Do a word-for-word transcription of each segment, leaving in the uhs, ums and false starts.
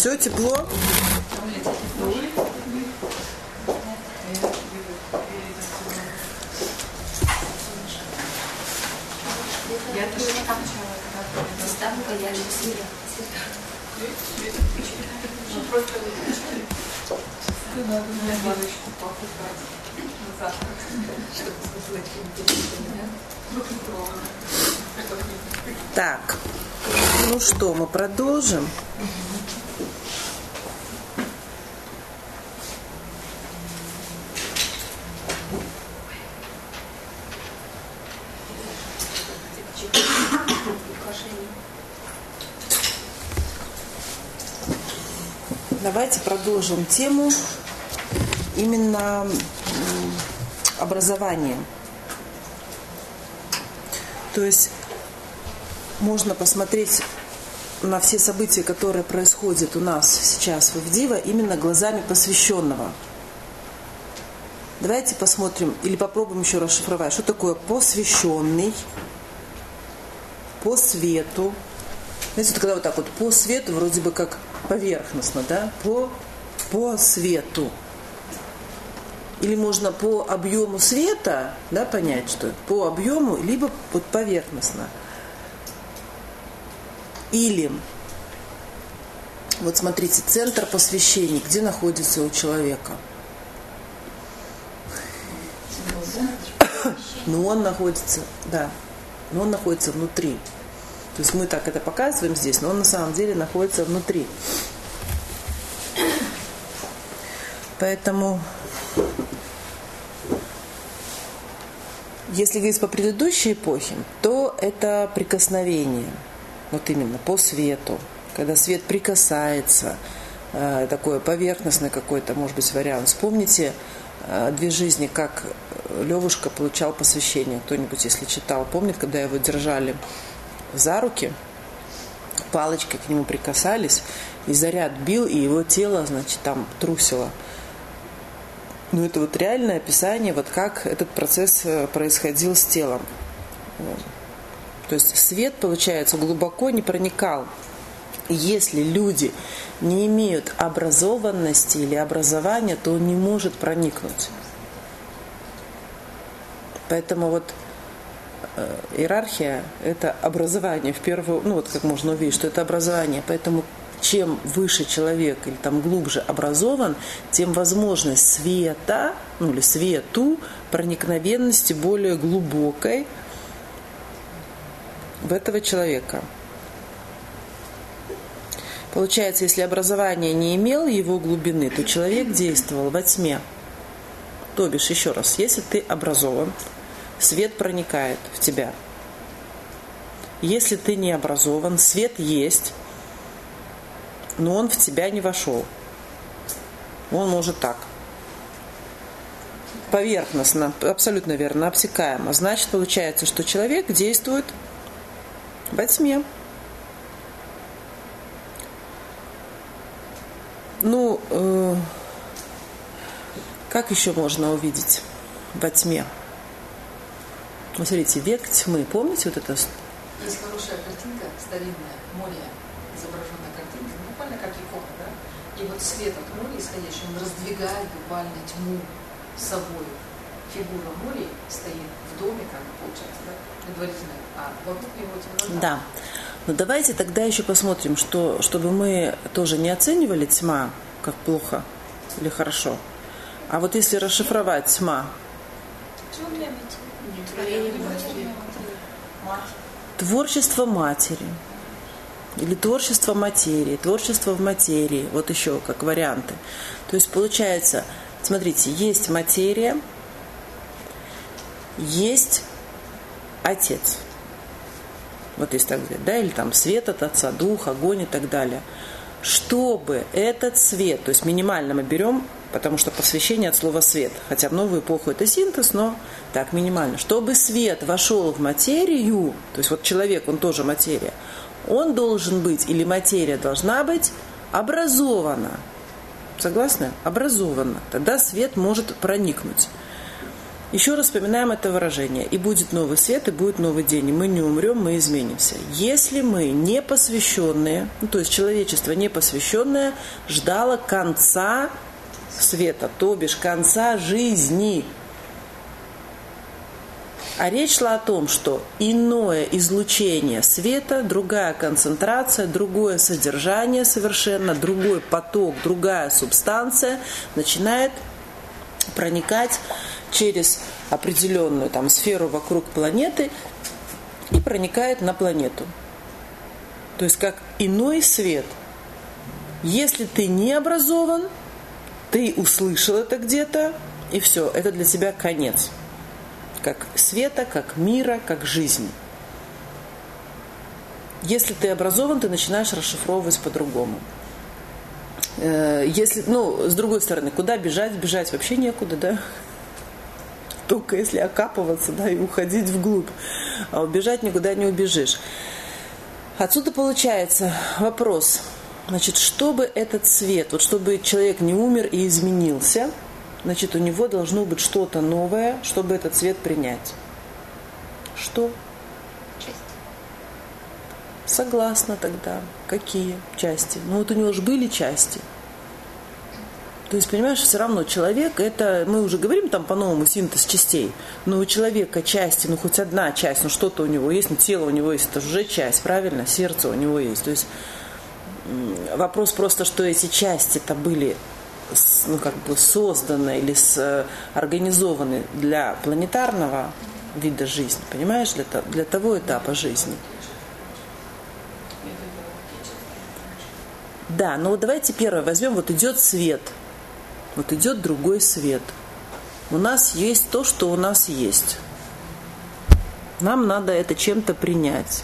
Все, тепло? Я тоже там ставка, я не сильно. Просто надо мне баночку покупать на завтрак, чтобы сказать, так, ну что, мы продолжим. Давайте продолжим тему именно образования. То есть можно посмотреть на все события, которые происходят у нас сейчас в Ивдива, именно глазами посвященного. Давайте посмотрим или попробуем еще расшифровать, что такое посвященный, по свету. Знаете, вот когда вот так вот по свету, вроде бы как поверхностно, да, по, по свету. Или можно по объему света, да, понять, что по объему, либо вот поверхностно. Или, вот смотрите, центр посвящения, где находится у человека? Ну, он находится, да, но он находится внутри. То есть мы так это показываем здесь, но он на самом деле находится внутри. Поэтому, если говорить по предыдущей эпохе, то это прикосновение. Вот именно по свету. Когда свет прикасается, э, такой поверхностный какой-то, может быть, вариант. Вспомните э, «Две жизни», как Левушка получал посвящение. Кто-нибудь, если читал, помнит, когда его держали за руки, палочкой к нему прикасались, и заряд бил, и его тело, значит, там трусило. Ну, это вот реальное описание, вот как этот процесс происходил с телом. То есть свет, получается, глубоко не проникал. Если люди не имеют образованности или образования, то он не может проникнуть. Поэтому вот иерархия – это образование в первую, ну вот как можно увидеть, что это образование. Поэтому чем выше человек или там глубже образован, тем возможность света, ну или свету, проникновенности более глубокой в этого человека. Получается, если образование не имело его глубины, то человек действовал во тьме. То бишь, еще раз, если ты образован, свет проникает в тебя. Если ты не образован, свет есть, но он в тебя не вошел. Он может так. Поверхностно, абсолютно верно, обтекаемо. Значит, получается, что человек действует во тьме. Ну, э, как еще можно увидеть во тьме? Вот смотрите, век тьмы. Помните вот это? Есть хорошая картинка, старинная, море, изображенная картинка, буквально как икона, да? И вот свет от моря исходящий, он раздвигает буквально тьму с собой. Фигура моря стоит в доме, как бы получается, да? Предварительно, а вокруг него темнота. Да. Но давайте тогда еще посмотрим, что, чтобы мы тоже не оценивали тьма как плохо или хорошо. А вот если расшифровать тьма, творчество матери или творчество материи, творчество в материи, вот еще как варианты. То есть получается, смотрите, есть материя, есть Отец. Вот если так говорить, да, или там свет от Отца, Дух, огонь и так далее. Чтобы этот свет, то есть минимально мы берем, потому что посвящение от слова свет, хотя в новую эпоху это синтез, но так минимально. Чтобы свет вошел в материю, то есть вот человек, он тоже материя, он должен быть, или материя должна быть образована. Согласны? Образована. Тогда свет может проникнуть. Еще раз вспоминаем это выражение. И будет новый свет, и будет новый день. И мы не умрем, мы изменимся. Если мы не посвященные, ну, то есть человечество не посвященное, ждало конца света, то бишь конца жизни. А речь шла о том, что иное излучение света, другая концентрация, другое содержание совершенно, другой поток, другая субстанция начинает проникать через определенную там сферу вокруг планеты и проникает на планету. То есть как иной свет. Если ты не образован, ты услышал это где-то, и все, это для тебя конец. Как света, как мира, как жизни. Если ты образован, ты начинаешь расшифровывать по-другому. Если, ну, с другой стороны, куда бежать? Бежать вообще некуда, да? Только если окапываться, да, и уходить вглубь. А убежать никуда не убежишь. Отсюда получается вопрос. Значит, чтобы этот свет, вот чтобы человек не умер и изменился, значит, у него должно быть что-то новое, чтобы этот свет принять. Что? Части. Согласна тогда. Какие части? Ну вот у него же были части. То есть, понимаешь, все равно человек, это, мы уже говорим там по-новому синтез частей, но у человека части, ну хоть одна часть, ну что-то у него есть, ну тело у него есть, это уже часть, правильно? Сердце у него есть. То есть вопрос просто, что эти части-то были, ну, как бы созданы или с, организованы для планетарного вида жизни, понимаешь, для, для того этапа жизни. Да, но вот давайте первое возьмем, вот идет свет. Вот идет другой свет. У нас есть то, что у нас есть. Нам надо это чем-то принять,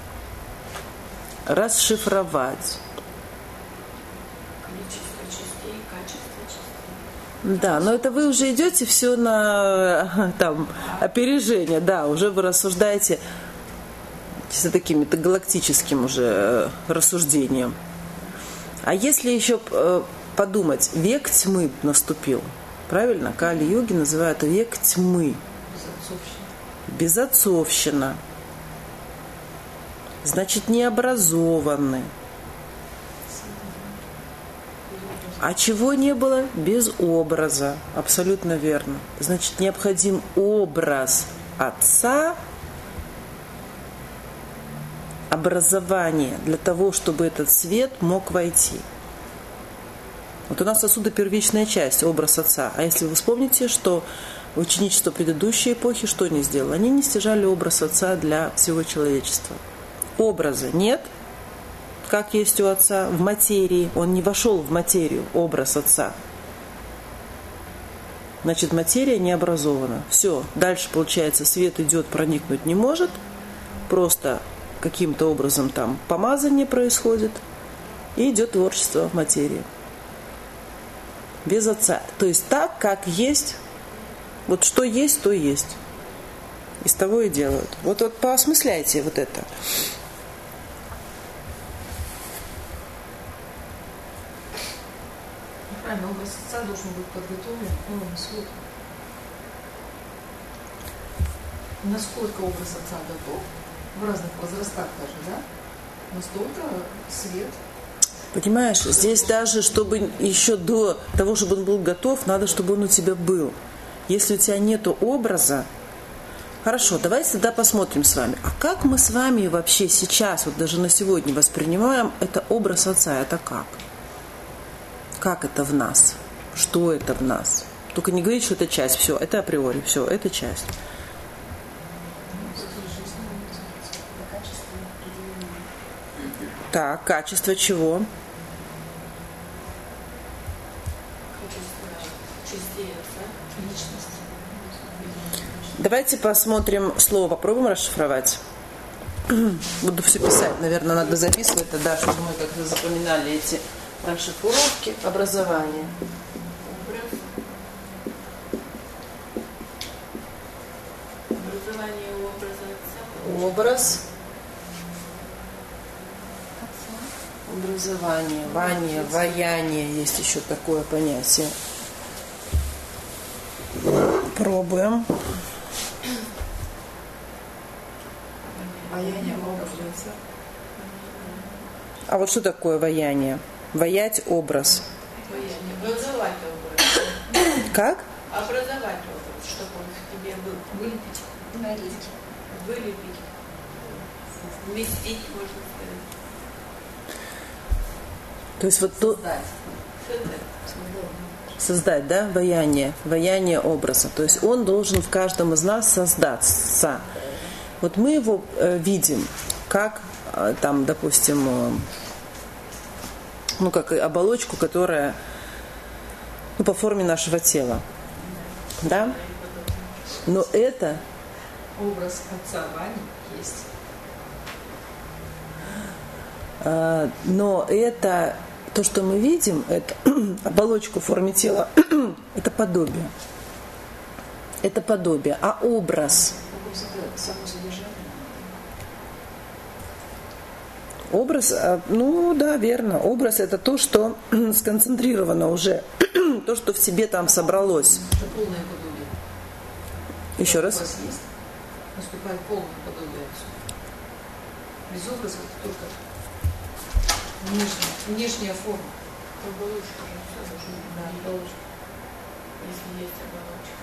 расшифровать. Количество частей, качество частей. Да, но это вы уже идете все на там, опережение, да, уже вы рассуждаете с таким галактическим уже рассуждением. А если еще подумать, век тьмы наступил. Правильно? Кали-йоги называют век тьмы. Безотцовщина. Безотцовщина. Значит, необразованный. А чего не было? Без образа. Абсолютно верно. Значит, необходим образ Отца, образование для того, чтобы этот свет мог войти. Вот у нас отсюда первичная часть, образ Отца. А если вы вспомните, что ученичество предыдущей эпохи что не сделало? Они не стяжали образ Отца для всего человечества. Образа нет, как есть у Отца, в материи. Он не вошел в материю, образ Отца. Значит, материя не образована. Все, дальше, получается, свет идет, проникнуть не может. Просто каким-то образом там помазание происходит. И идет творчество в материи. Без Отца. То есть так, как есть. Вот что есть, то есть. Из того и делают. Вот, вот поосмысляйте вот это. Правильно, образ Отца должен быть подготовлен к новому свету. Насколько образ Отца готов, в разных возрастах даже, да, настолько свет. Понимаешь, здесь даже, чтобы еще до того, чтобы он был готов, надо, чтобы он у тебя был. Если у тебя нету образа, хорошо, давайте тогда посмотрим с вами. А как мы с вами вообще сейчас, вот даже на сегодня воспринимаем это образ Отца? Это как? Как это в нас? Что это в нас? Только не говорите, что это часть. Все, это априори, все, это часть. Так, качество чего? Давайте посмотрим слово, попробуем расшифровать. Буду все писать, наверное, надо записывать тогда, чтобы мы как-то запоминали эти расшифровки, образование. Образование образа Отца. Образ. Образование, вание, ваяние, есть еще такое понятие. Пробуем. Ваяние образ лица. А вот что такое ваяние? Ваять образ. Ваяние. Образовать образ. Как? Образовать образ, чтобы он в тебе был. Вылепить. Налить. Вылепить. Вместить, можно сказать. То есть вот то... Создать. Создать. Создать, да, ваяние, ваяние образа. То есть он должен в каждом из нас создаться. Вот мы его э, видим, как э, там, допустим, э, ну, как оболочку, которая ну, по форме нашего тела. Да? Но это... Образ отца Вани есть. Э, но это... То, что мы видим, это оболочку в форме тела, это подобие. Это подобие. А образ? Само содержание. Образ, ну да, верно. Образ это то, что сконцентрировано уже, то, что в себе там собралось. Это полное подобие. Еще раз. Образ есть. Наступает полное подобие отцу. Без образа это только внешняя, внешняя форма. Оболочка же все должно быть. Да, оболочка. Если есть оболочка.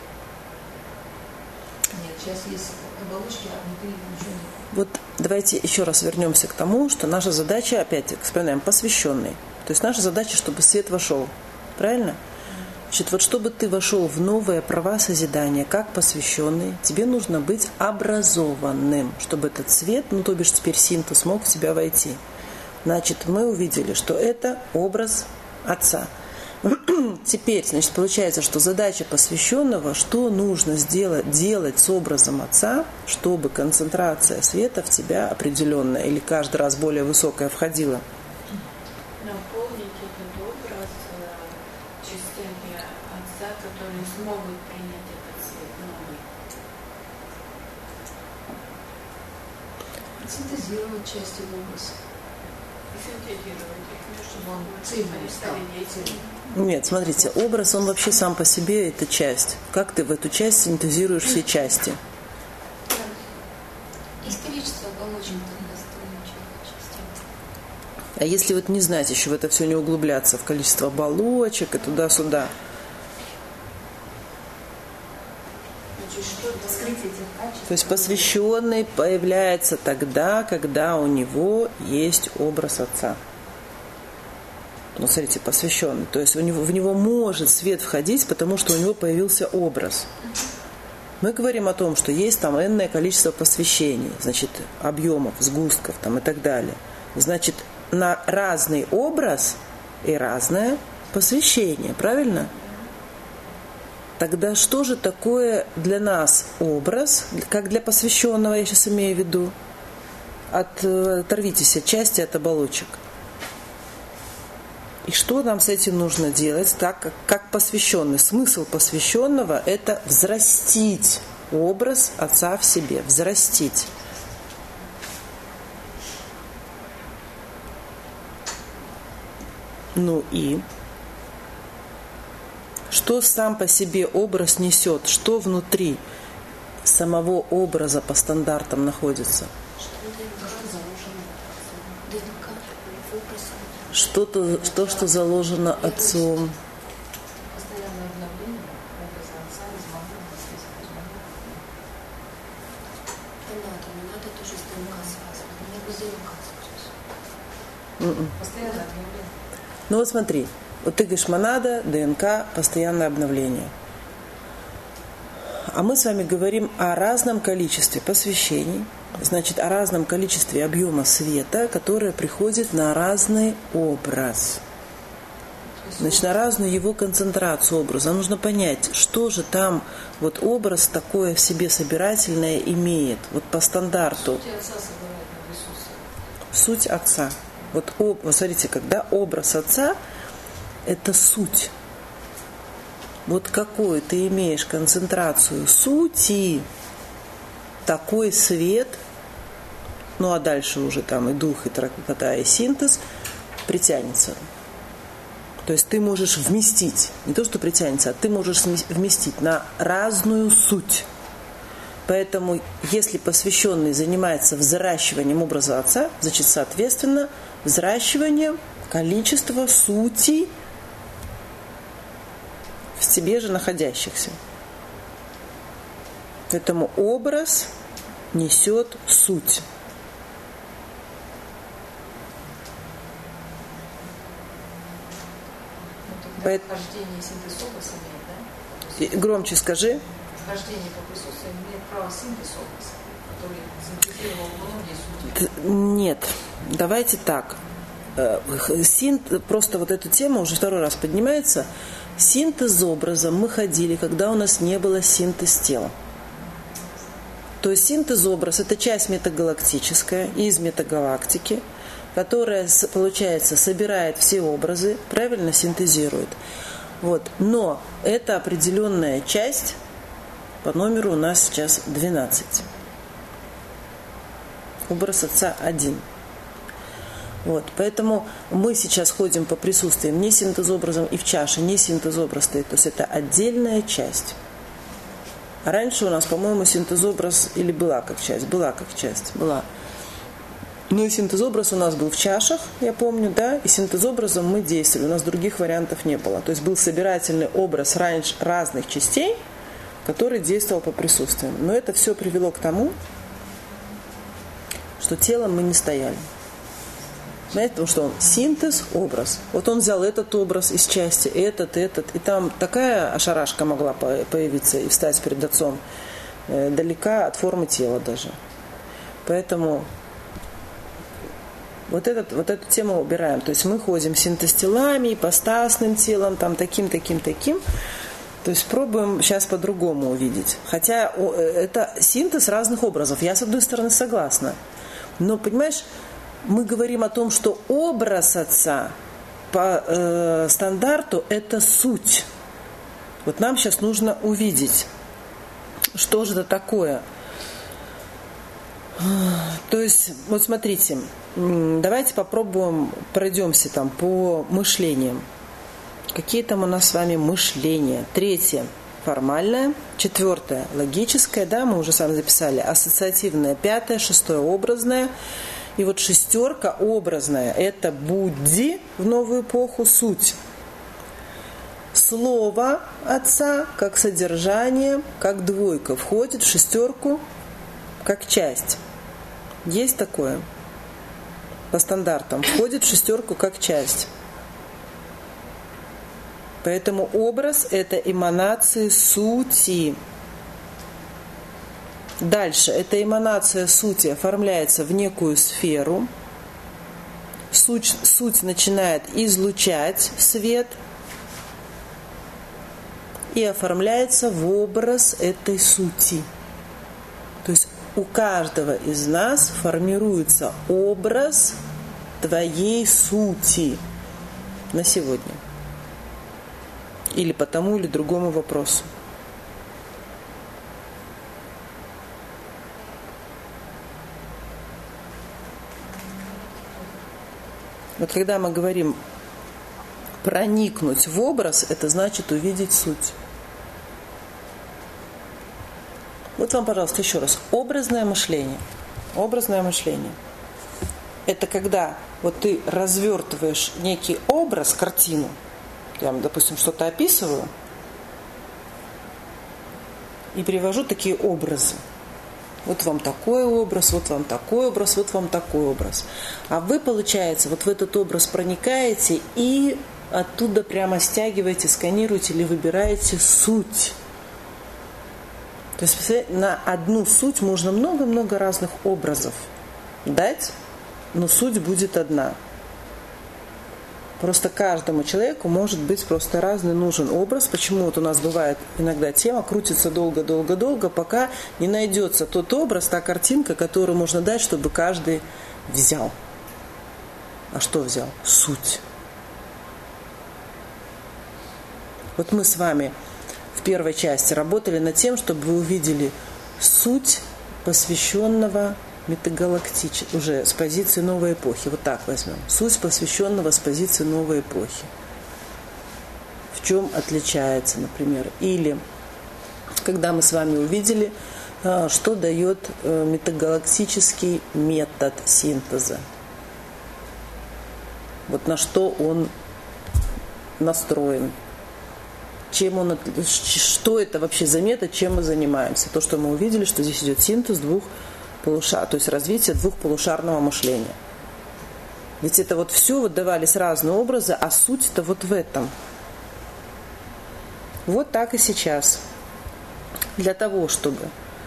Нет, сейчас есть оболочки, а внутри ничего нет. Вот давайте еще раз вернемся к тому, что наша задача, опять вспоминаем, посвященный. То есть наша задача, чтобы свет вошел. Правильно? Значит, вот чтобы ты вошел в новые права созидания, как посвященный, тебе нужно быть образованным, чтобы этот свет, ну то бишь теперь синтез, смог в тебя войти. Значит, мы увидели, что это образ Отца. Теперь, значит, получается, что задача посвященного, что нужно сделать, делать с образом Отца, чтобы концентрация света в тебя определенная или каждый раз более высокая входила. Наполнить этот образ частями Отца, которые смогут принять этот свет новый. Синтезировать части образа. Синтезировать их, Чтобы он цельным стал. Нет, смотрите, образ, он вообще сам по себе это часть. Как ты в эту часть синтезируешь все части? Из количества оболочек тогда строим части. А если вот не знать еще в это все не углубляться, в количество оболочек и туда-сюда? Скрытие этих качеств. То есть посвященный появляется тогда, когда у него есть образ Отца. Ну, смотрите, посвященный. То есть у него, в него может свет входить, потому что у него появился образ. Мы говорим о том, что есть там энное количество посвящений, значит, объемов, сгустков там, и так далее. Значит, на разный образ и разное посвящение, правильно? Тогда что же такое для нас образ, как для посвященного, я сейчас имею в виду? От, оторвитесь от части, от оболочек. И что нам с этим нужно делать, так как, как посвященный? Смысл посвященного – это взрастить образ Отца в себе, взрастить. Ну и что сам по себе образ несет, что внутри самого образа по стандартам находится? Что-то, что, что заложено Отцом. Постоянное обновление образа Отца из момента Да, там не надо тоже с ДНК связано. У меня без ДНК связано. Mm-mm. Постоянное обновление. Ну вот смотри, вот ты говоришь монада, ДНК, постоянное обновление. А мы с вами говорим о разном количестве посвящений, значит, о разном количестве объема света, которое приходит на разный образ. Значит, на разную его концентрацию образа. Нам нужно понять, что же там вот образ такое в себе собирательное имеет, вот по стандарту. Суть Отца собирает на присутствие. Суть Отца. Вот, вот смотрите, когда образ Отца – это суть. Вот какую ты имеешь концентрацию сути, такой свет, ну а дальше уже там и дух, и тракота, и синтез притянется. То есть ты можешь вместить, не то что притянется, а ты можешь вместить на разную суть. Поэтому, если посвященный занимается взращиванием образа Отца, значит, соответственно, взращиванием количества сутей в себе же находящихся. Поэтому образ несет суть. Поэтому вхождение синтез образа имеет, да? Громче скажи. Вхождение по присутствию имеет право синтез образа, который синтезировал многие сути. Нет, давайте так. Синт, просто вот эта тема уже второй раз поднимается. Синтез образа мы ходили, когда у нас не было синтез тела. То есть синтез образ – это часть метагалактическая из метагалактики, которая, получается, собирает все образы, правильно синтезирует. Вот. Но это определенная часть, по номеру у нас сейчас двенадцать. Образ Отца один. Вот. Поэтому мы сейчас ходим по присутствиям не синтезобразом и в чаше, не синтезобраз стоит. То есть это отдельная часть. А раньше у нас, по-моему, синтезобраз или была как часть? Была как часть, была. Ну и синтезобраз у нас был в чашах, я помню, да, и синтезобразом мы действовали, у нас других вариантов не было. То есть был собирательный образ раньше разных частей, который действовал по присутствиям. Но это все привело к тому, что телом мы не стояли. Знаете, потому что он синтез, образ. Вот он взял этот образ из части, этот, этот. И там такая ошарашка могла появиться и встать перед Отцом э, далека от формы тела даже. Поэтому вот, этот, вот эту тему убираем. То есть мы ходим синтез-телами, ипостасным телом, там таким, таким, таким. То есть пробуем сейчас по-другому увидеть. Хотя это синтез разных образов. Я, с одной стороны, согласна. Но, понимаешь, мы говорим о том, что образ Отца по э, стандарту – это суть. Вот нам сейчас нужно увидеть, что же это такое. То есть, вот смотрите, давайте попробуем, пройдемся там по мышлениям. Какие там у нас с вами мышления? Третье – формальное. Четвертое – логическое, да, мы уже с вами записали. Ассоциативное – пятое. Шестое – образное. И вот шестерка образная – это будди в новую эпоху, суть. Слово Отца как содержание, как двойка входит в шестерку как часть. Есть такое? По стандартам. Входит в шестерку как часть. Поэтому образ – это эманации сути. Дальше, эта эманация сути оформляется в некую сферу. Суть, суть начинает излучать свет и оформляется в образ этой сути. То есть у каждого из нас формируется образ твоей сути на сегодня. Или по тому или другому вопросу. Вот когда мы говорим проникнуть в образ, это значит увидеть суть. Вот вам, пожалуйста, еще раз. Образное мышление. Образное мышление. Это когда вот ты развертываешь некий образ, картину. Я, допустим, что-то описываю и привожу такие образы. Вот вам такой образ, вот вам такой образ, вот вам такой образ. А вы, получается, вот в этот образ проникаете и оттуда прямо стягиваете, сканируете или выбираете суть. То есть на одну суть можно много-много разных образов дать, но суть будет одна. Просто каждому человеку может быть просто разный нужен образ. Почему вот у нас бывает иногда тема крутится долго-долго-долго, пока не найдется тот образ, та картинка, которую можно дать, чтобы каждый взял. А что взял? Суть. Вот мы с вами в первой части работали над тем, чтобы вы увидели суть посвященного метагалактич... уже с позиции новой эпохи. Вот так возьмем. Суть посвященного с позиции новой эпохи. в чем отличается, например. Или когда мы с вами увидели, что дает метагалактический метод синтеза. Вот на что он настроен. Чем он, что это вообще за метод, чем мы занимаемся. То, что мы увидели, что здесь идет синтез двух полушар, то есть развитие двухполушарного мышления. Ведь это вот все вот давались разные образы, а суть-то вот в этом. Вот так и сейчас. Для того, чтобы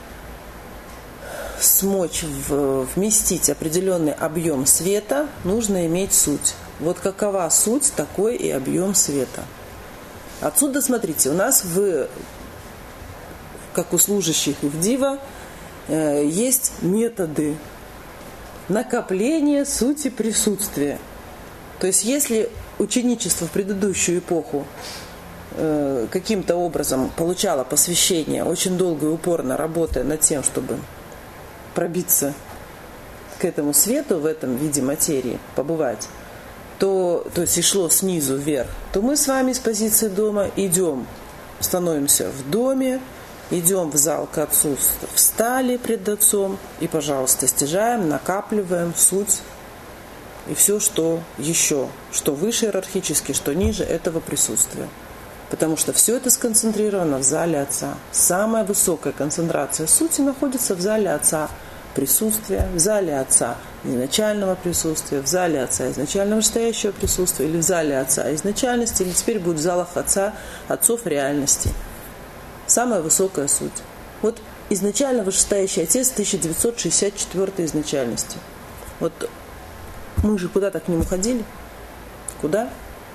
смочь в, вместить определенный объем света, нужно иметь суть. Вот какова суть, такой и объем света. Отсюда, смотрите, у нас, в, как у служащих и в Дива, э, есть методы накопления сути присутствия. То есть, если ученичество в предыдущую эпоху э, каким-то образом получало посвящение, очень долго и упорно работая над тем, чтобы пробиться к этому свету в этом виде материи, побывать, то, то есть и шло снизу вверх, то мы с вами с позиции дома идем, становимся в доме, идем в зал к Отцу, встали пред Отцом и, пожалуйста, стяжаем, накапливаем суть и все, что еще, что выше иерархически, что ниже этого присутствия. Потому что все это сконцентрировано в зале Отца. Самая высокая концентрация сути находится в зале Отца присутствия, в зале Отца изначального присутствия, в зале Отца изначального вышестоящего присутствия, или в зале Отца изначальности, или теперь будет в залах Отца, Отцов реальности. Самая высокая суть. Вот изначально вышестоящий Отец тысяча девятьсот шестьдесят четвёртой изначальности. Вот мы же куда-то к нему ходили? Куда?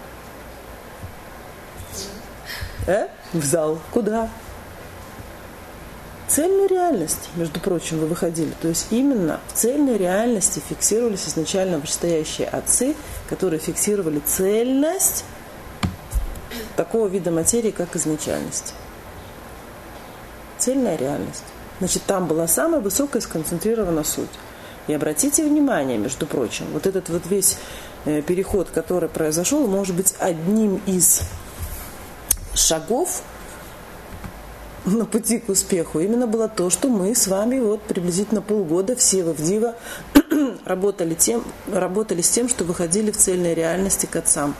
Э? В зал. Куда? Цельную реальность, между прочим, вы выходили. То есть именно в цельной реальности фиксировались изначально вышестоящие отцы, которые фиксировали цельность такого вида материи, как изначальность. Цельная реальность. Значит, там была самая высокая сконцентрирована суть. И обратите внимание, между прочим, вот этот вот весь э, переход, который произошел, может быть одним из шагов на пути к успеху именно было то, что мы с вами вот приблизительно полгода все в Дива работали, тем, работали с тем, что выходили в цельной реальности к отцам.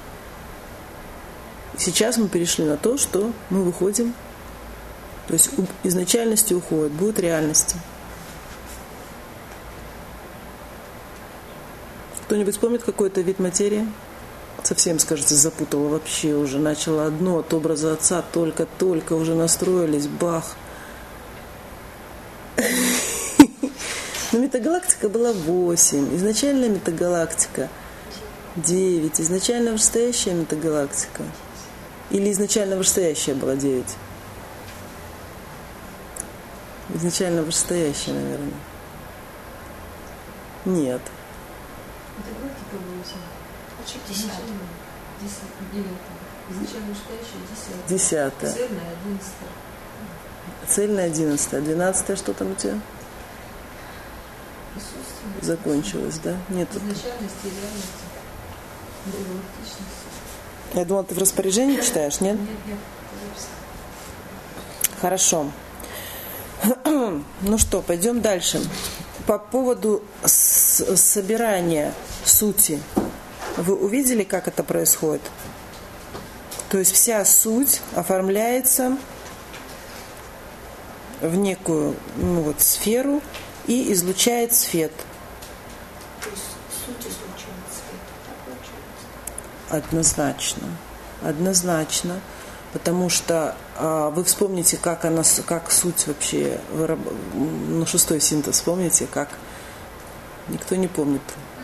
Сейчас мы перешли на то, что мы выходим, то есть изначальности уходит, будет реальности. Кто-нибудь помнит какой-то вид материи? Совсем, скажете, запутала вообще уже. Начала одно от образа отца, только-только уже настроились, бах. Но метагалактика была восемь. Изначальная метагалактика девять. Изначально вышестоящая метагалактика. Или изначально вышестоящая была девять? Изначально вышестоящая, наверное. Нет. Метагалактика восемь. Десятая. Изначально вышестоящая десятая. Десятая. Цельная одиннадцатая. Цельная одиннадцатая. Двенадцатая что там у тебя? Присутствие. Закончилось, да? Нет. Изначальность и реальность. Галактичность. Я думала, ты в распоряжении читаешь, нет? Нет, нет. Хорошо. Ну что, пойдем дальше. По поводу с- собирания сути. Вы увидели, как это происходит? То есть вся суть оформляется в некую ну, вот, сферу и излучает свет. То есть суть излучает свет. Так получается? Однозначно. Однозначно. Потому что а, вы вспомните, как она, как суть вообще, выраб... ну, шестой синтез, вспомните, как никто не помнит.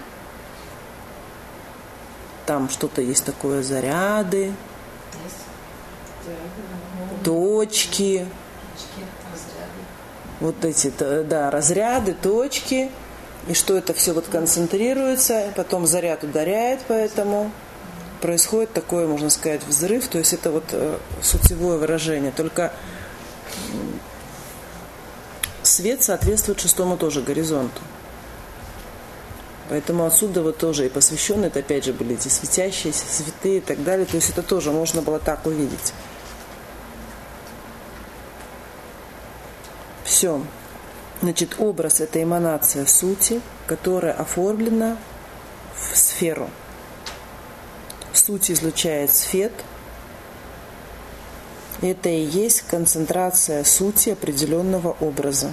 Там что-то есть такое, заряды, точки, вот эти, да, разряды, точки, и что это все вот концентрируется, потом заряд ударяет, поэтому происходит такое, можно сказать, взрыв, то есть это вот э, сутевое выражение, только свет соответствует шестому тоже горизонту. Поэтому отсюда вот тоже и посвященные, это опять же были эти светящиеся, святые и так далее. То есть это тоже можно было так увидеть. Все. Значит, образ – это эманация сути, которая оформлена в сферу. Суть излучает свет. Это и есть концентрация сути определенного образа.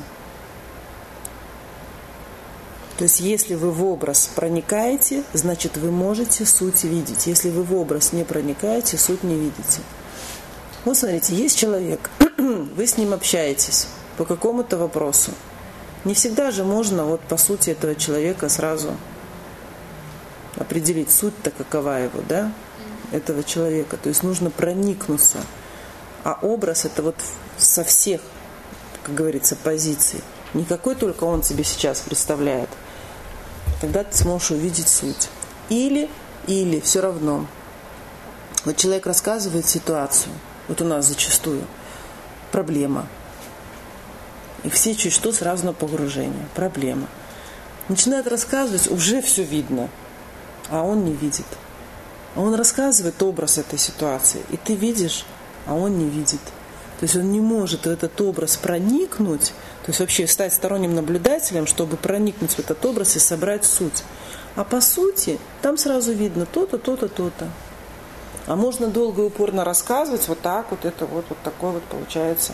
То есть, если вы в образ проникаете, значит, вы можете суть видеть. Если вы в образ не проникаете, суть не видите. Вот смотрите, есть человек, вы с ним общаетесь по какому-то вопросу. Не всегда же можно вот по сути этого человека сразу определить суть-то какова его, да, этого человека. То есть нужно проникнуться. А образ это вот со всех, как говорится, позиций. Не какой только он тебе сейчас представляет. Тогда ты сможешь увидеть суть. Или, или, все равно. Вот человек рассказывает ситуацию. Вот у нас зачастую проблема. И все чуть что сразу на погружение. Проблема. Начинает рассказывать, уже все видно. А он не видит. А он рассказывает образ этой ситуации. И ты видишь, а он не видит. То есть он не может в этот образ проникнуть, то есть вообще стать сторонним наблюдателем, чтобы проникнуть в этот образ и собрать суть. А по сути, там сразу видно то-то, то-то, то-то. А можно долго и упорно рассказывать, вот так вот, это вот, вот такой вот получается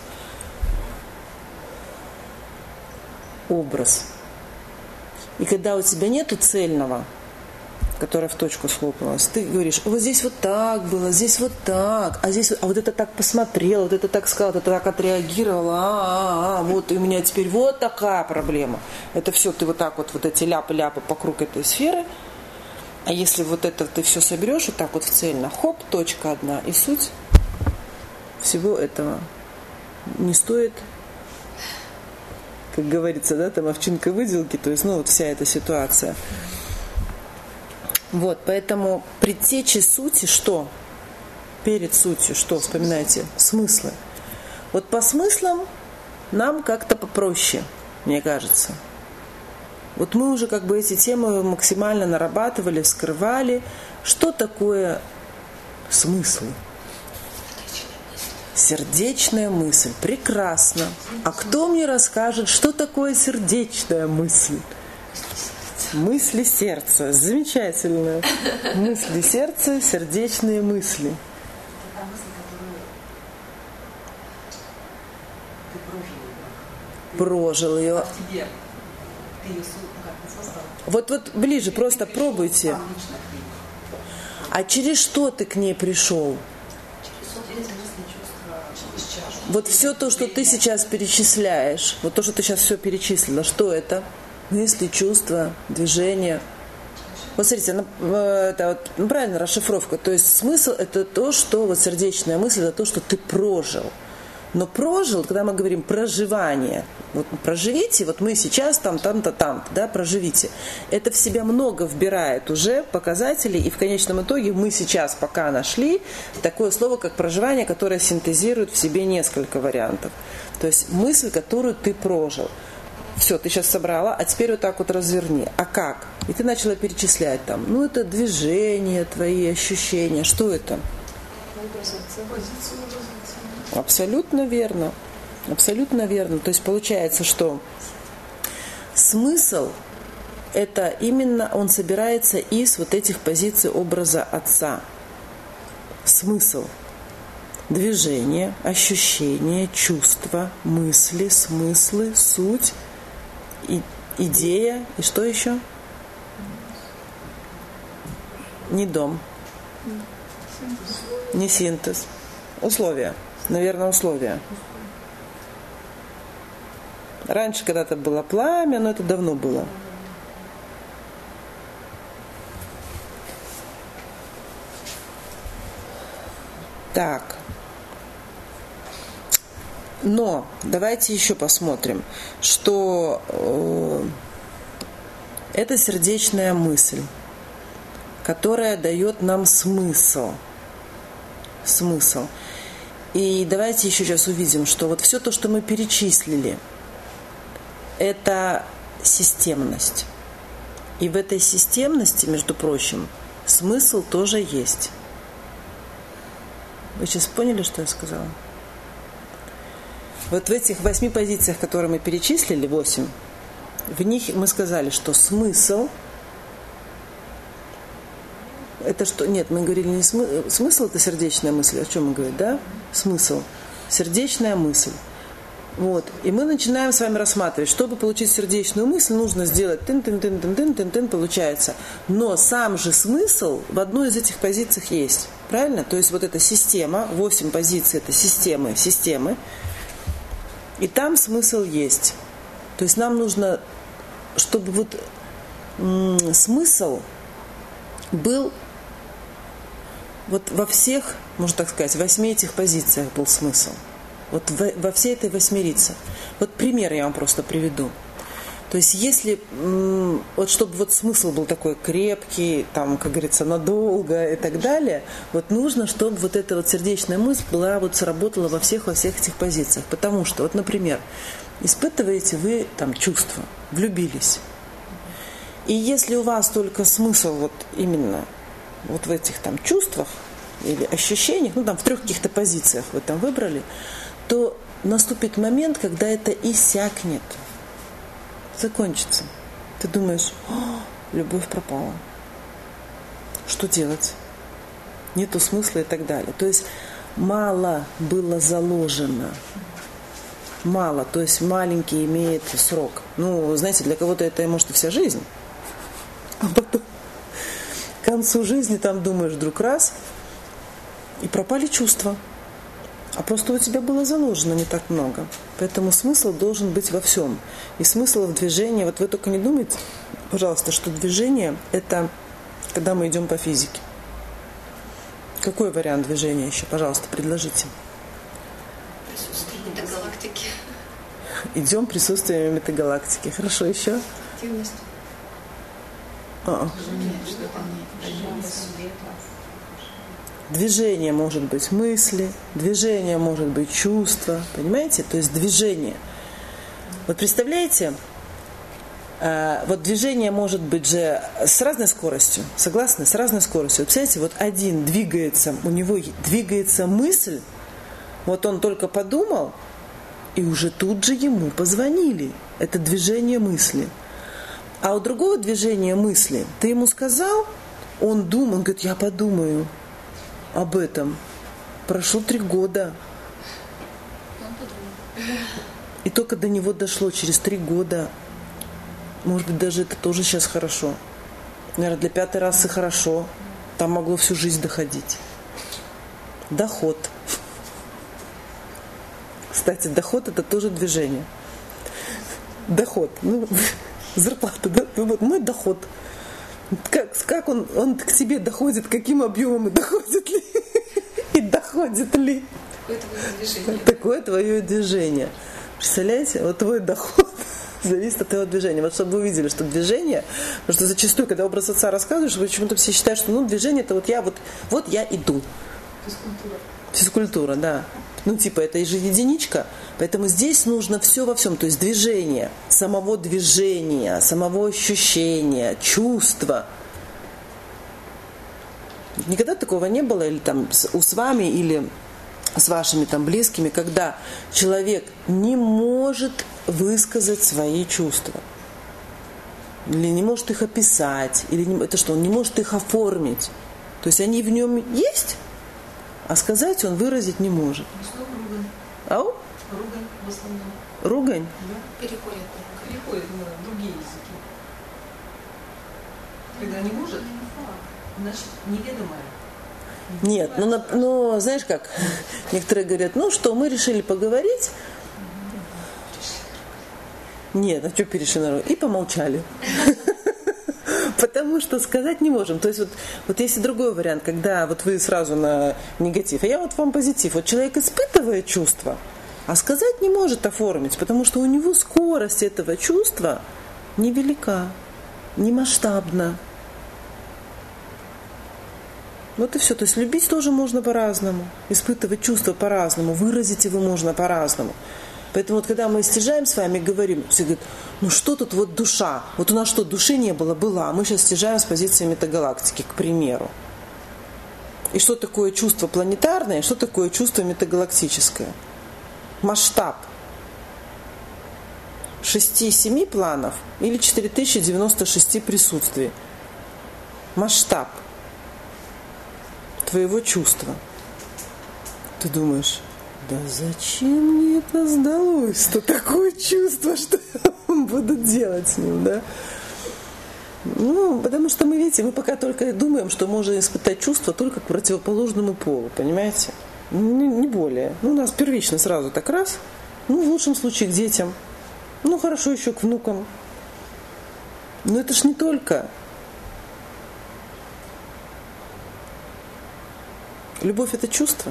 образ. И когда у тебя нету цельного, которая в точку схлопнулась, ты говоришь, вот здесь вот так было, здесь вот так, а здесь, а вот это так посмотрел, вот это так сказал, вот это так отреагировал, а, а, а, вот и у меня теперь вот такая проблема. Это все ты вот так вот, вот эти ляпы-ляпы покруг этой сферы, а если вот это ты все соберешь вот так вот в цельно, хоп, точка одна, и суть всего этого не стоит, как говорится, да, там овчинка выделки, то есть, ну, вот вся эта ситуация. Вот, поэтому предтечи сути что? Перед сутью что? Вспоминайте, смыслы. Вот по смыслам нам как-то попроще, мне кажется. Вот мы уже как бы эти темы максимально нарабатывали, вскрывали. Что такое смыслы? Сердечная мысль. Прекрасно. А кто мне расскажет, что такое сердечная мысль? Мысли сердца. Замечательно. Мысли сердца, сердечные мысли. Это та мысль, которую ты прожил. Прожил ее. А в тебе ты ее как-то создал. Вот, вот ближе, Ты просто пришел пробуйте. сам лично к ней. А через что ты к ней пришел? Через мысли, чувства, через чашу. Вот все то, что ты сейчас перечисляешь, вот то, что ты сейчас все перечислила, что это? Мысли, чувства, движения. Вот смотрите, это вот, ну, правильно, расшифровка. То есть смысл это то, что вот сердечная мысль, это то, что ты прожил. Но прожил, когда мы говорим проживание, вот проживите, вот мы сейчас там, там-то, там-то, да, проживите. Это в себя много вбирает уже показателей, и в конечном итоге мы сейчас пока нашли такое слово, как проживание, которое синтезирует в себе несколько вариантов. То есть мысль, которую ты прожил. Все, ты сейчас собрала, а теперь вот так вот разверни. А как? И ты начала перечислять там. Ну, это движения твои, ощущения. Что это? Абсолютно верно. Абсолютно верно. То есть получается, что смысл это именно, он собирается из вот этих позиций образа Отца. Смысл. Движение, ощущения, чувства, мысли, смыслы, суть, и, идея. И что еще? Не дом. Не синтез. Условия. Наверное, условия. Раньше когда-то было пламя, но это давно было. Так. Но давайте еще посмотрим, что э, это сердечная мысль, которая дает нам смысл. Смысл. И давайте еще сейчас увидим, что вот все то, что мы перечислили, это системность. И в этой системности, между прочим, смысл тоже есть. Вы сейчас поняли, что я сказала? Вот в этих восьми позициях, которые мы перечислили, восемь, в них мы сказали, что смысл это что? Нет, мы говорили не смысл. Смысл это сердечная мысль. О чем мы говорим, да? Смысл. Сердечная мысль. Вот. И мы начинаем с вами рассматривать, чтобы получить сердечную мысль, нужно сделать тын-тын-тын-тын-тын-тын, получается. Но сам же смысл в одной из этих позиций есть. Правильно? То есть вот эта система, восемь позиций, это системы, системы. И там смысл есть. То есть нам нужно, чтобы вот м- смысл был вот во всех, можно так сказать, восьми этих позициях был смысл. Вот во, во всей этой восьмерице. Вот пример я вам просто приведу. То есть если, м- вот чтобы вот смысл был такой крепкий, там, как говорится, надолго и так далее, вот нужно, чтобы вот эта вот сердечная мысль была, вот сработала во всех, во всех этих позициях. Потому что, вот, например, испытываете вы там чувства, влюбились. И если у вас только смысл вот именно вот в этих там чувствах или ощущениях, ну там в трех каких-то позициях вы там выбрали, то наступит момент, когда это иссякнет, закончится. Ты думаешь, любовь пропала. Что делать? Нету смысла и так далее. То есть мало было заложено. Мало, то есть маленький имеет срок. Ну, знаете, для кого-то это может и вся жизнь. А потом к концу жизни там думаешь вдруг раз, и пропали чувства. А просто у тебя было заложено не так много. Поэтому смысл должен быть во всем. И смысл в движении, вот вы только не думайте, пожалуйста, что движение это когда мы идем по физике. Какой вариант движения еще, пожалуйста, предложите. Присутствие метагалактики. Идем присутствием метагалактики. Хорошо, еще? Активность. А-а. Движение может быть мысли, движение может быть чувства, понимаете? То есть движение. Вот представляете, э, вот движение может быть же с разной скоростью, согласны? С разной скоростью. Вот представляете, вот один двигается, у него двигается мысль, вот он только подумал, и уже тут же ему позвонили. Это движение мысли. А у другого движения мысли, ты ему сказал, он думал, он говорит, я подумаю об этом. Прошло три года. И только до него дошло через три года. Может быть, даже это тоже сейчас хорошо. Наверное, для пятой расы хорошо. Там могло всю жизнь доходить. Доход. Кстати, доход это тоже движение. Доход. Ну, зарплата, да? Вот мой доход. Как, как он, он к тебе доходит, каким объемом и доходит ли? И доходит ли? Такое твое движение. Такое твое движение. Представляете? Вот твой доход зависит от твоего движения. Вот чтобы вы увидели, что движение, потому что зачастую, когда образ отца рассказываешь, почему-то все считают, что ну, движение это вот я вот, вот я иду. Физкультура. Физкультура, да. Ну, типа, это же единичка. Поэтому здесь нужно все во всем. То есть движение, самого движения, самого ощущения, чувства. Никогда такого не было, или там с, с вами, или с вашими там близкими, когда человек не может высказать свои чувства. Или не может их описать. Или не, это что, он не может их оформить. То есть они в нем есть, а сказать он выразить не может. Слово ругань. Ау? Ругань в основном. Ругань? Да. Переходит на Переходит на другие языки. Когда не может, значит, неведомое. Нет, ну, на, ну, знаешь как, некоторые говорят, ну что, мы решили поговорить. Нет, а что перешли? И помолчали. Потому что сказать не можем. То есть вот, вот есть и другой вариант, когда вот вы сразу на негатив, а я вот вам позитив. Вот человек испытывает чувство, а сказать не может оформить, потому что у него скорость этого чувства невелика, не масштабна. Вот и все. То есть любить тоже можно по-разному, испытывать чувства по-разному, выразить его можно по-разному. Поэтому вот когда мы стяжаем с вами, говорим, все говорят, ну что тут вот душа? Вот у нас что, души не было? Была. А мы сейчас стяжаем с позиции метагалактики, к примеру. И что такое чувство планетарное, что такое чувство метагалактическое? Масштаб. шести-семи планов или четыре тысячи девяносто шесть присутствий. Масштаб твоего чувства. Ты думаешь, да зачем мне это сдалось-то, такое чувство, что буду делать с ним, да? Ну, потому что мы, видите, мы пока только думаем, что можем испытать чувство только к противоположному полу, понимаете? Не, не более. Ну, у нас первично сразу так раз, ну, в лучшем случае к детям, ну, хорошо еще к внукам. Но это ж не только. Любовь – это чувство.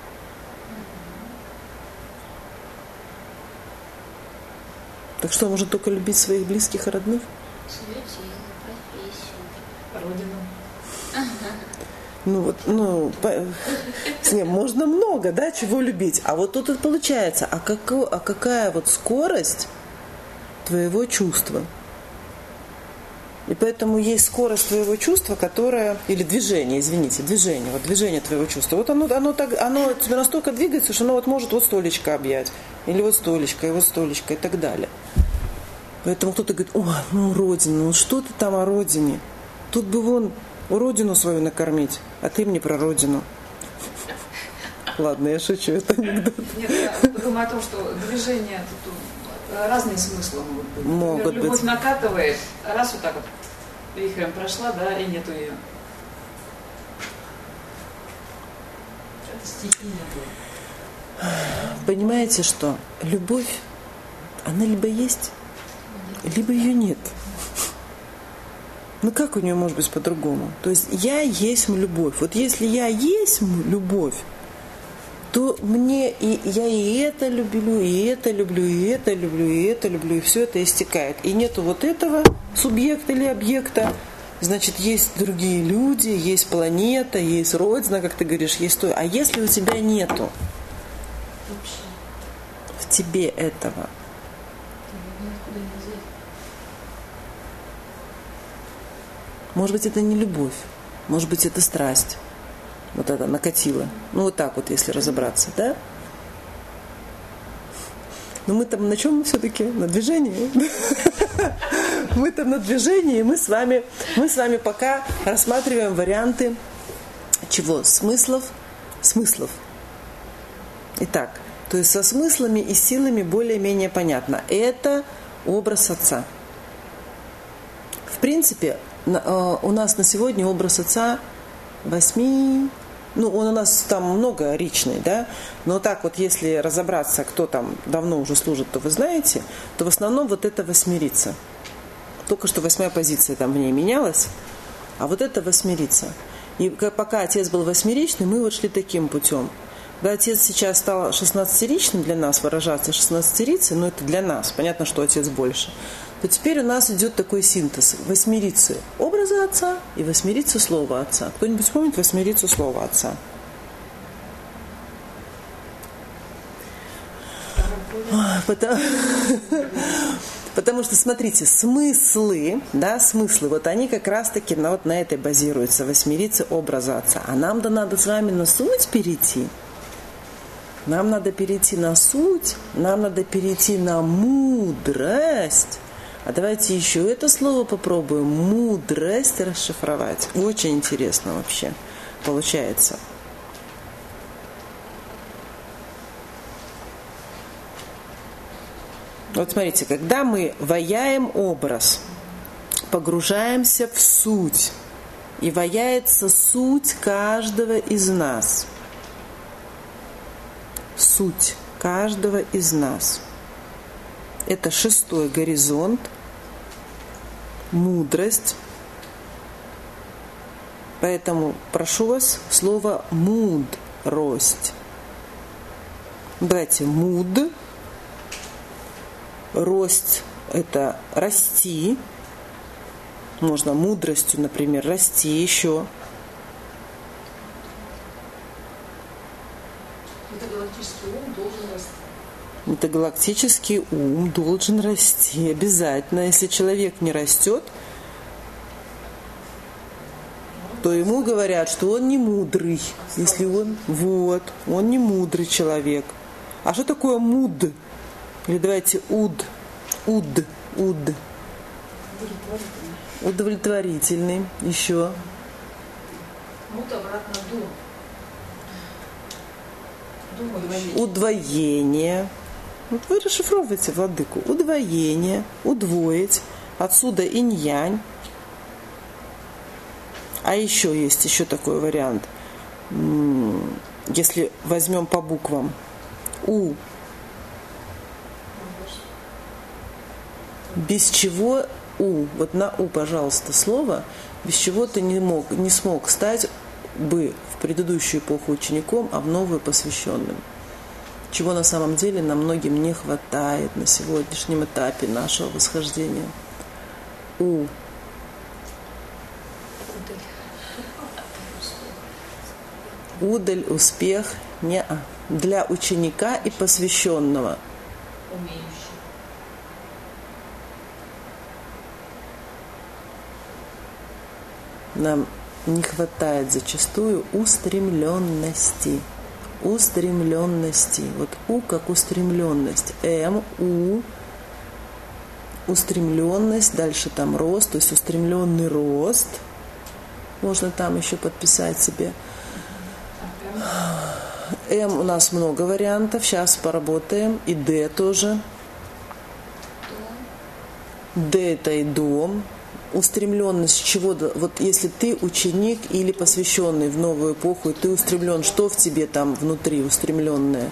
Так что, можно только любить своих близких и родных? Свое тело, профессию. Родину. Ну вот, ну, по, не, можно много, да, чего любить. А вот тут и получается, а, како, а какая вот скорость твоего чувства? И поэтому есть скорость твоего чувства, которая, или движение, извините, движение, вот движение твоего чувства. Вот оно, оно, так, оно тебе настолько двигается, что оно вот может вот столечко объять, или вот столечко, и вот столечко, и так далее. Поэтому кто-то говорит, о, ну родина, ну что ты там о родине? Тут бы вон родину свою накормить, а ты мне про родину. Ладно, я шучу, это анекдот. Нет, я думаю о том, что движение тут разные смыслы могут быть. Могут Например, любовь быть. накатывает, раз вот так вот вихрем прошла, да, и нету ее. Это стихийно было. Понимаете, что любовь, она либо есть, либо ее нет. Ну как у нее может быть по-другому? То есть я есть любовь. Вот если я есть любовь, то мне и я и это люблю, и это люблю, и это люблю, и это люблю, и все это истекает. И нету вот этого субъекта или объекта, значит, есть другие люди, есть планета, есть родина, как ты говоришь, есть то. А если у тебя нету в тебе этого, может быть, это не любовь, может быть, это страсть. Вот это накатило. Ну, вот так вот, если разобраться, да? Но мы там на чем все-таки? На движении. Мы там на движении, и мы с вами, мы с вами пока рассматриваем варианты чего? Смыслов? Смыслов. Итак, то есть со смыслами и силами более-менее понятно. Это образ Отца. В принципе, у нас на сегодня образ Отца восьми... Ну, он у нас там многоричный, да, но так вот, если разобраться, кто там давно уже служит, то вы знаете, то в основном вот это восьмерица. Только что восьмая позиция там в ней менялась, а вот это восьмерица. И пока Отец был восьмеричный, мы вот шли таким путем. Когда Отец сейчас стал шестнадцатеричным для нас выражаться, шестнадцатерицей, но это для нас, понятно, что Отец больше, то теперь у нас идет такой синтез восьмерицы образа Отца и восьмерицы слова Отца. Кто-нибудь помнит восьмерицу слова Отца? Потому, потому что, смотрите, смыслы, да, смыслы, вот они как раз-таки на, вот на этой базируются, восьмерицы образа Отца. А нам-то надо с вами на суть перейти. Нам надо перейти на суть, нам надо перейти на мудрость. А давайте еще это слово попробуем. Мудрость расшифровать. Очень интересно вообще получается. Вот смотрите, когда мы ваяем образ, погружаемся в суть, и ваяется суть каждого из нас. Суть каждого из нас. Это шестой горизонт, мудрость. Поэтому прошу вас слово мудрость. Давайте муд. Рость – это расти. Можно мудростью, например, расти еще. Метагалактический ум должен расти. Метагалактический ум должен расти обязательно. Если человек не растет, то ему говорят, что он не мудрый. Если он, вот, он не мудрый человек. А что такое муд? Или давайте уд, уд, уд. Удовлетворительный. Еще. Мут обратно дум. Думающий. Удвоение. Вот вы расшифровываете, владыку. Удвоение, удвоить. Отсюда инь-янь. А еще есть еще такой вариант. Если возьмем по буквам. У. Без чего у. Вот на у, пожалуйста, слово. Без чего ты не мог, не смог стать бы в предыдущую эпоху учеником, а в новую посвященным. Чего на самом деле нам многим не хватает на сегодняшнем этапе нашего восхождения. У. Удаль, успех, не для ученика и посвященного. Умеющий. Нам не хватает зачастую устремленности. Устремленности. Вот У как устремленность. М, У, устремленность, дальше там рост, то есть устремленный рост. Можно там еще подписать себе. М у нас много вариантов, сейчас поработаем. И Д тоже. Д это и дом. Устремленность чего-то, вот если ты ученик или посвященный в новую эпоху, и ты устремлен, что в тебе там внутри устремленное?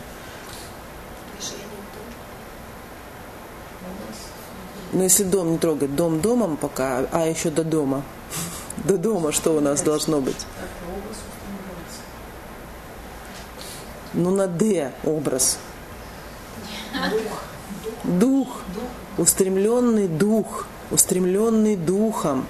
Но если дом не трогать, дом домом пока, а еще до дома. До дома что у нас должно быть? Ну на Д образ. Дух. Устремленный дух. Устремленный духом.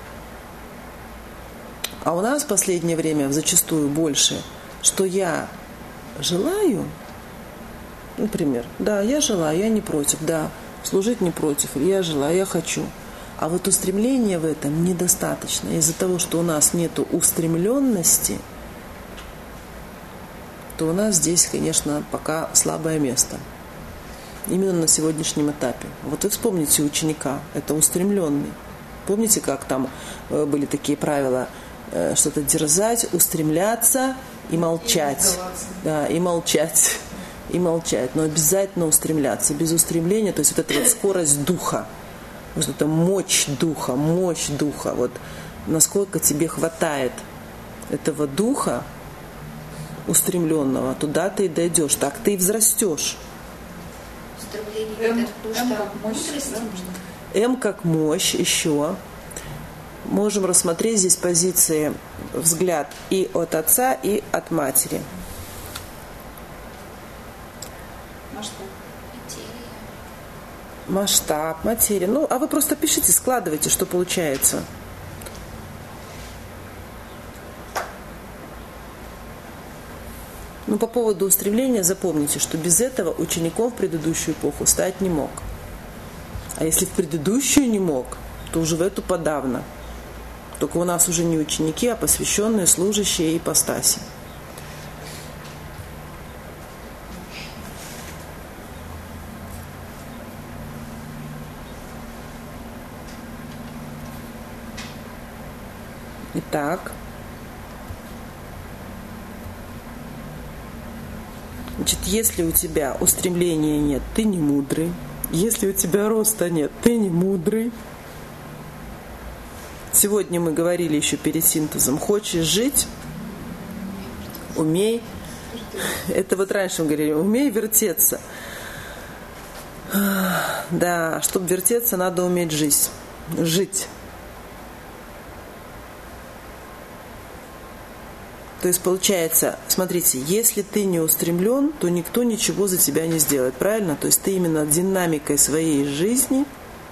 А у нас в последнее время зачастую больше, что я желаю, например, да, я желаю, я не против, да, служить не против, я желаю, я хочу. А вот устремления в этом недостаточно. Из-за того, что у нас нет устремленности, то у нас здесь, конечно, пока слабое место. Именно на сегодняшнем этапе. Вот вы вспомните ученика, это устремленный. Помните, как там были такие правила? Что-то дерзать, устремляться и молчать. И да, и молчать. И молчать. Но обязательно устремляться. Без устремления, то есть вот эта вот скорость духа. Вот эта мощь духа, мощь духа. Вот насколько тебе хватает этого духа устремленного, туда ты и дойдешь. Так ты и взрастешь. М, М как мощь, да? М как мощь еще. Можем рассмотреть здесь позиции, взгляд и от отца, и от матери. Масштаб. Масштаб, материя. Ну, а вы просто пишите, складывайте, что получается. Ну, по поводу устремления запомните, что без этого учеником в предыдущую эпоху стать не мог. А если в предыдущую не мог, то уже в эту подавно. Только у нас уже не ученики, а посвященные, служащие ипостаси. Итак, значит, если у тебя устремления нет, ты не мудрый. Если у тебя роста нет, ты не мудрый. Сегодня мы говорили еще перед синтезом. Хочешь жить? Умей. Это вот раньше мы говорили, умей вертеться. Да, чтобы вертеться, надо уметь жить. Жить. То есть получается, смотрите, если ты не устремлен, то никто ничего за тебя не сделает, правильно? То есть ты именно динамикой своей жизни,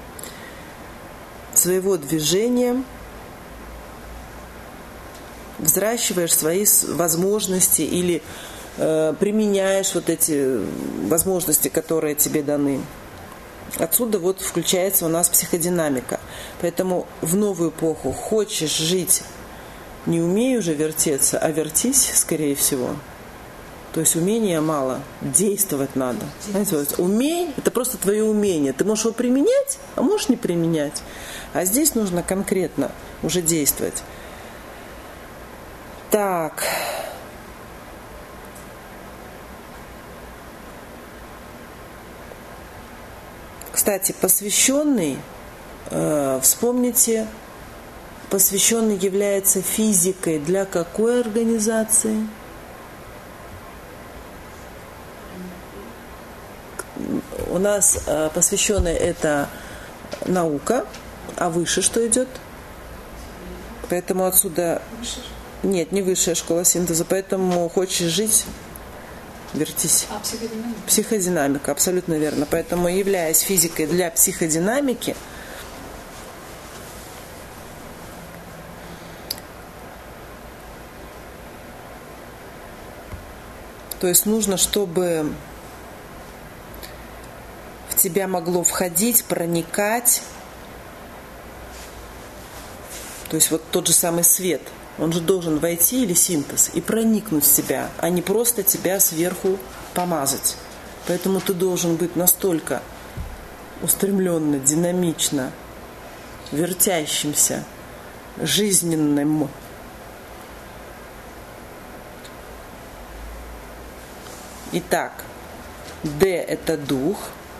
своего движения взращиваешь свои возможности или э, применяешь вот эти возможности, которые тебе даны. Отсюда вот включается у нас психодинамика. Поэтому в новую эпоху хочешь жить, не умей уже вертеться, а вертись, скорее всего. То есть умения мало, действовать надо. Знаете, вот умей – это просто твое умение. Ты можешь его применять, а можешь не применять. А здесь нужно конкретно уже действовать. Так. Кстати, посвященный, э, вспомните, посвященный является физикой для какой организации? У нас э, посвященный это наука, а выше что идет? Поэтому отсюда... Нет, не высшая школа синтеза, поэтому хочешь жить, вертись. А психодинамика? Психодинамика, абсолютно верно. Поэтому, являясь физикой для психодинамики, то есть нужно, чтобы в тебя могло входить, проникать, то есть вот тот же самый свет, он же должен войти, или синтез, и проникнуть в тебя, а не просто тебя сверху помазать. Поэтому ты должен быть настолько устремленно, динамично, вертящимся, жизненным. Итак, Д – это дух.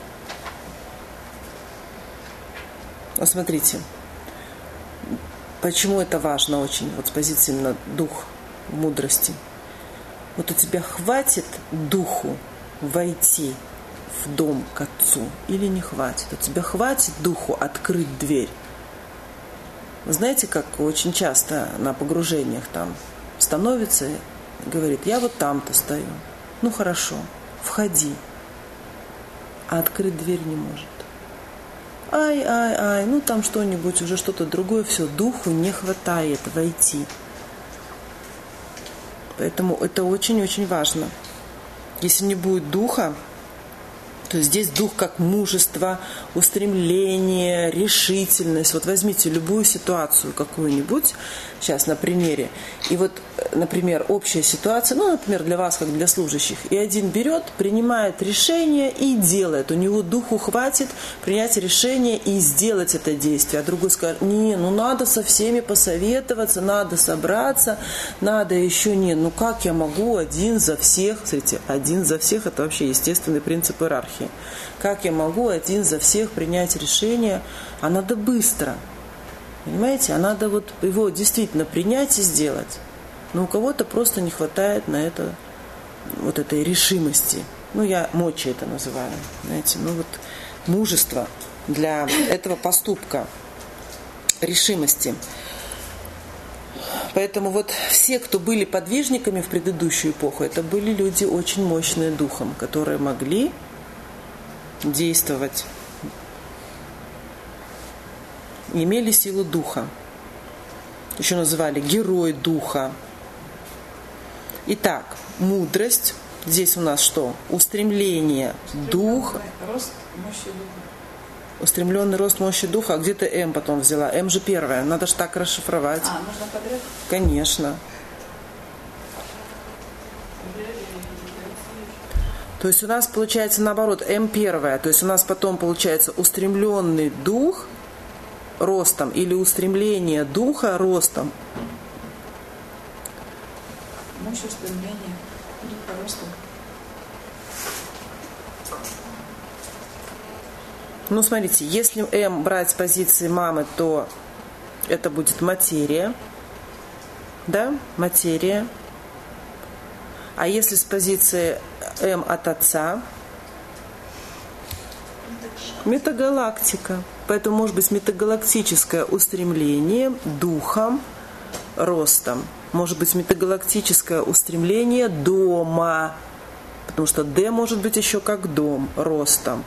Вот смотрите, почему это важно очень, вот с позиции именно дух мудрости. Вот у тебя хватит духу войти в дом к Отцу или не хватит? У тебя хватит духу открыть дверь? Вы знаете, как очень часто на погружениях там становится и говорит: я вот там-то стою. Ну хорошо, входи. А открыть дверь не может. Ай, ай, ай, ну там что-нибудь, уже что-то другое, все, духу не хватает войти. Поэтому это очень-очень важно. Если не будет духа, то здесь дух как мужество, устремление, решительность. Вот возьмите любую ситуацию какую-нибудь, сейчас на примере, и вот, например, общая ситуация, ну, например, для вас, как для служащих, и один берет, принимает решение и делает. У него духу хватит принять решение и сделать это действие. А другой скажет: не, ну надо со всеми посоветоваться, надо собраться, надо еще не, ну как я могу один за всех, смотрите, один за всех, это вообще естественный принцип иерархии. Как я могу один за всех принять решение? А надо быстро. Понимаете? А надо вот его действительно принять и сделать. Но у кого-то просто не хватает на это вот этой решимости. Ну, я мочи это называю. Знаете, ну вот мужество для этого поступка, решимости. Поэтому вот все, кто были подвижниками в предыдущую эпоху, это были люди очень мощные духом, которые могли действовать, имели силу духа. Еще называли герой духа. Итак, мудрость. Здесь у нас что? Устремление духа. Рост мощи духа. Устремленный рост мощи духа. А где ты М потом взяла? М же первая. Надо же так расшифровать. А, нужно подряд? Конечно. То есть у нас получается наоборот, М первая. То есть у нас потом получается устремленный дух ростом или устремление духа ростом. Мощь устремления духа ростом. Ну, смотрите, если М брать с позиции мамы, то это будет материя. Да? Материя. А если с позиции М от отца? Метагалактика. Поэтому может быть метагалактическое устремление духом, ростом. Может быть метагалактическое устремление дома. Потому что Д может быть еще как дом, ростом.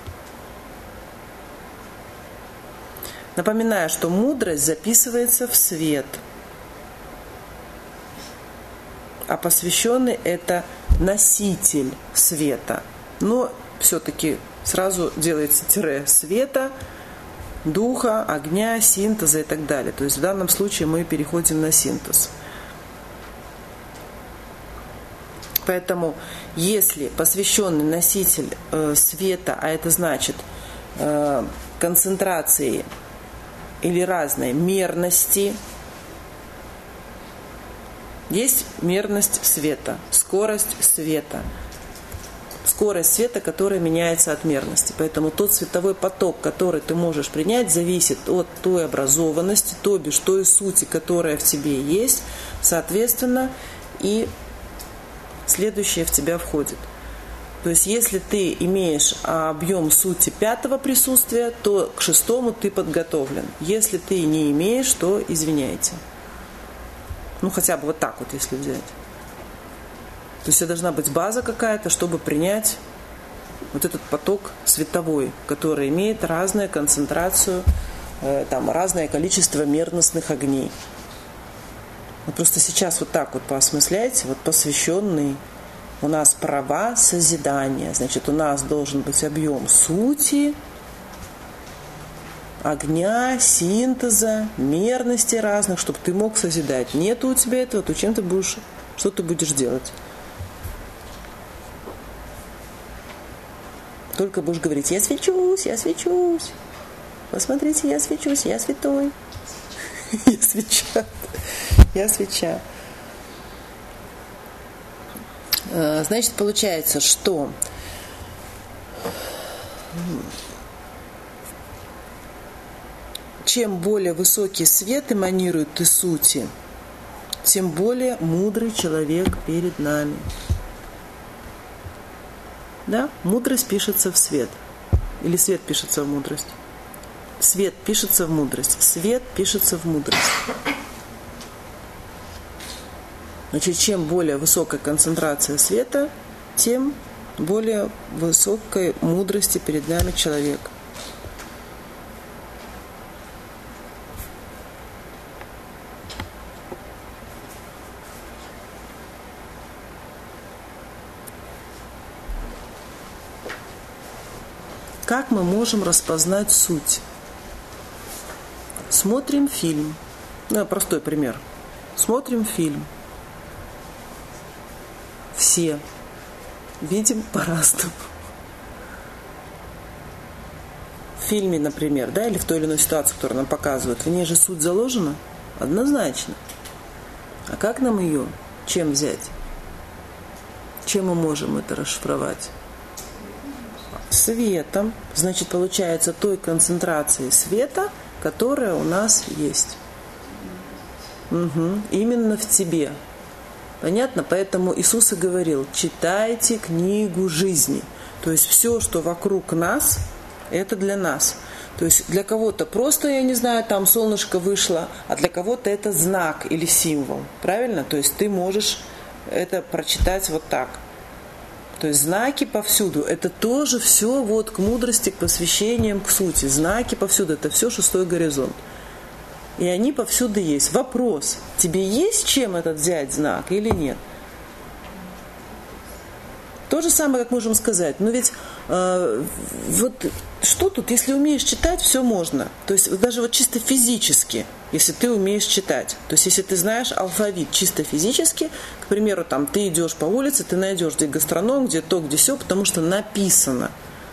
Напоминаю, что мудрость записывается в свет. А посвященный – это носитель света, но все-таки сразу делается тире света, духа, огня, синтеза и так далее. То есть в данном случае мы переходим на синтез. Поэтому если посвященный носитель э, света, а это значит э, концентрации или разной мерности, есть мерность света, скорость света. Скорость света, которая меняется от мерности. Поэтому тот световой поток, который ты можешь принять, зависит от той образованности, то бишь той сути, которая в тебе есть, соответственно, и следующее в тебя входит. То есть, если ты имеешь объем сути пятого присутствия, то к шестому ты подготовлен. Если ты не имеешь, то извиняйте. Ну, хотя бы вот так вот, если взять. То есть, должна быть база какая-то, чтобы принять вот этот поток световой, который имеет разную концентрацию, э, там, разное количество мерностных огней. Вот просто сейчас вот так вот поосмысляйте, вот посвященный у нас права созидания. Значит, у нас должен быть объем сути, огня, синтеза, мерности разных, чтобы ты мог созидать. Нету у тебя этого, то чем ты будешь, что ты будешь делать? Только будешь говорить: я свечусь, я свечусь. Посмотрите, я свечусь, я святой. Я свеча. Я свеча. Значит, получается, что чем более высокий свет эманирует из сути, тем более мудрый человек перед нами. Да? Мудрость пишется в свет. Или свет пишется в мудрость? Свет пишется в мудрость. Свет пишется в мудрость. Значит, чем более высокая концентрация света, тем более высокой мудрости перед нами человек. Как мы можем распознать суть? Смотрим фильм. Ну, простой пример. Смотрим фильм. Все видим по-разному. В фильме, например, да, или в той или иной ситуации, которую нам показывают, в ней же суть заложена однозначно. А как нам ее, чем взять? Чем мы можем это расшифровать? Светом. Значит, получается той концентрации света, которая у нас есть. Угу. Именно в тебе. Понятно? Поэтому Иисус и говорил: читайте книгу жизни. То есть все, что вокруг нас, это для нас. То есть для кого-то просто, я не знаю, там солнышко вышло, а для кого-то это знак или символ. Правильно? То есть ты можешь это прочитать вот так. То есть знаки повсюду. Это тоже все вот к мудрости, к посвящениям, к сути. Знаки повсюду. Это все шестой горизонт. И они повсюду есть. Вопрос: тебе есть чем этот взять знак или нет? То же самое, как можем сказать. Но ведь э, вот что тут, если умеешь читать, все можно. То есть даже вот чисто физически, если ты умеешь читать. То есть если ты знаешь алфавит чисто физически, к примеру, там ты идешь по улице, ты найдешь где гастроном, где то, где сё, потому что написано.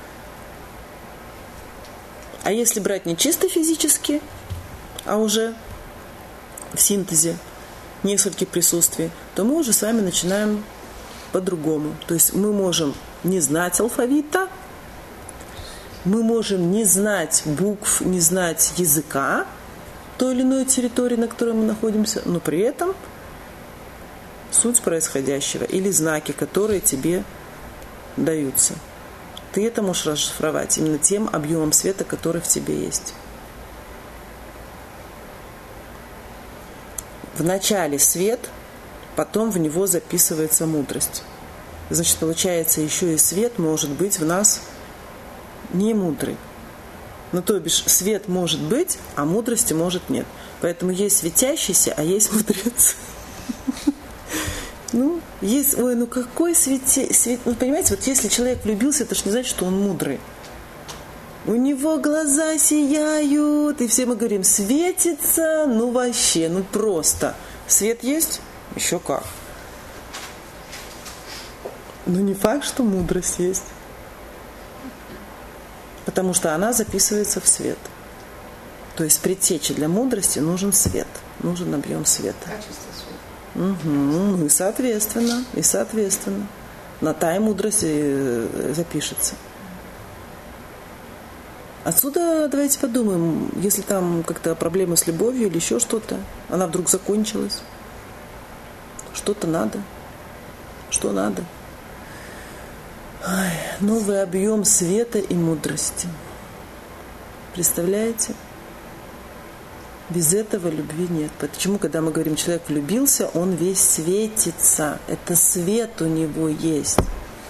А если брать не чисто физически, а уже в синтезе нескольких присутствий, то мы уже с вами начинаем по-другому. То есть мы можем не знать алфавита, мы можем не знать букв, не знать языка той или иной территории, на которой мы находимся, но при этом суть происходящего или знаки, которые тебе даются. Ты это можешь расшифровать именно тем объемом света, который в тебе есть. Вначале свет, потом в него записывается мудрость. Значит, получается, еще и свет может быть в нас не мудрый. Ну, то бишь, свет может быть, а мудрости может нет. Поэтому есть светящийся, а есть мудрец. Ну, Есть, ой, ну какой свете, свет, ну понимаете, вот если человек влюбился, это ж не значит, что он мудрый. У него глаза сияют, и все мы говорим, светится, ну вообще, ну просто. Свет есть? Еще как. Но не факт, что мудрость есть. Потому что она записывается в свет. То есть предтече для мудрости нужен свет, нужен объем света. Качество света. Угу. Ну и соответственно, и соответственно. На та и мудрость запишется. Отсюда давайте подумаем, если там как-то проблемы с любовью или еще что-то, она вдруг закончилась. Что-то надо. Что надо? Ай, новый объем света и мудрости. Представляете? Без этого любви нет. Почему, когда мы говорим, человек влюбился, он весь светится. Это свет у него есть.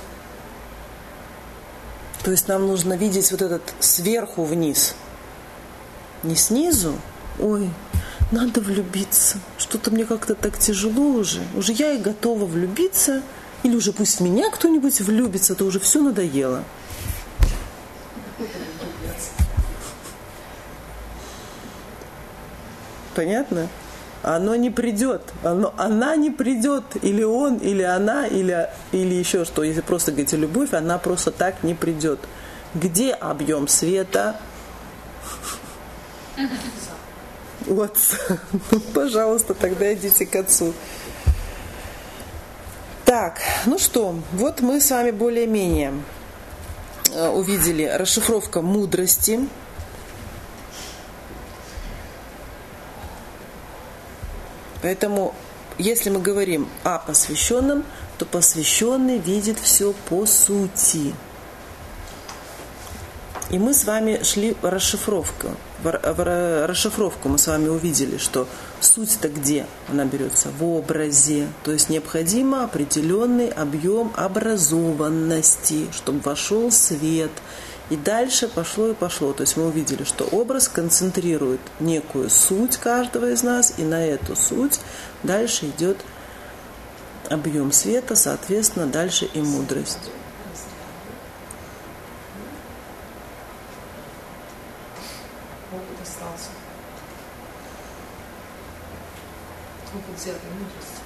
То есть нам нужно видеть вот этот сверху вниз. Не снизу. Ой, надо влюбиться. Что-то мне как-то так тяжело уже. Уже я и готова влюбиться. Или уже пусть в меня кто-нибудь влюбится, то уже все надоело. Понятно? Оно не придет. Оно, она не придет. Или он, или она, или, или еще что. Если просто говорите любовь, она просто так не придет. Где объем света? Вот. Ну, пожалуйста, тогда идите к отцу. Так, ну что, вот мы с вами более-менее увидели расшифровка мудрости. Поэтому, если мы говорим о посвященном, то посвященный видит все по сути. И мы с вами шли в расшифровку. В расшифровку мы с вами увидели, что суть-то где? Она берется в образе. То есть необходимо определенный объем образованности, чтобы вошел свет. И дальше пошло и пошло. То есть мы увидели, что образ концентрирует некую суть каждого из нас, и на эту суть дальше идет объем света, соответственно, дальше и мудрость. Опыт остался. Опыт взят и мудрость.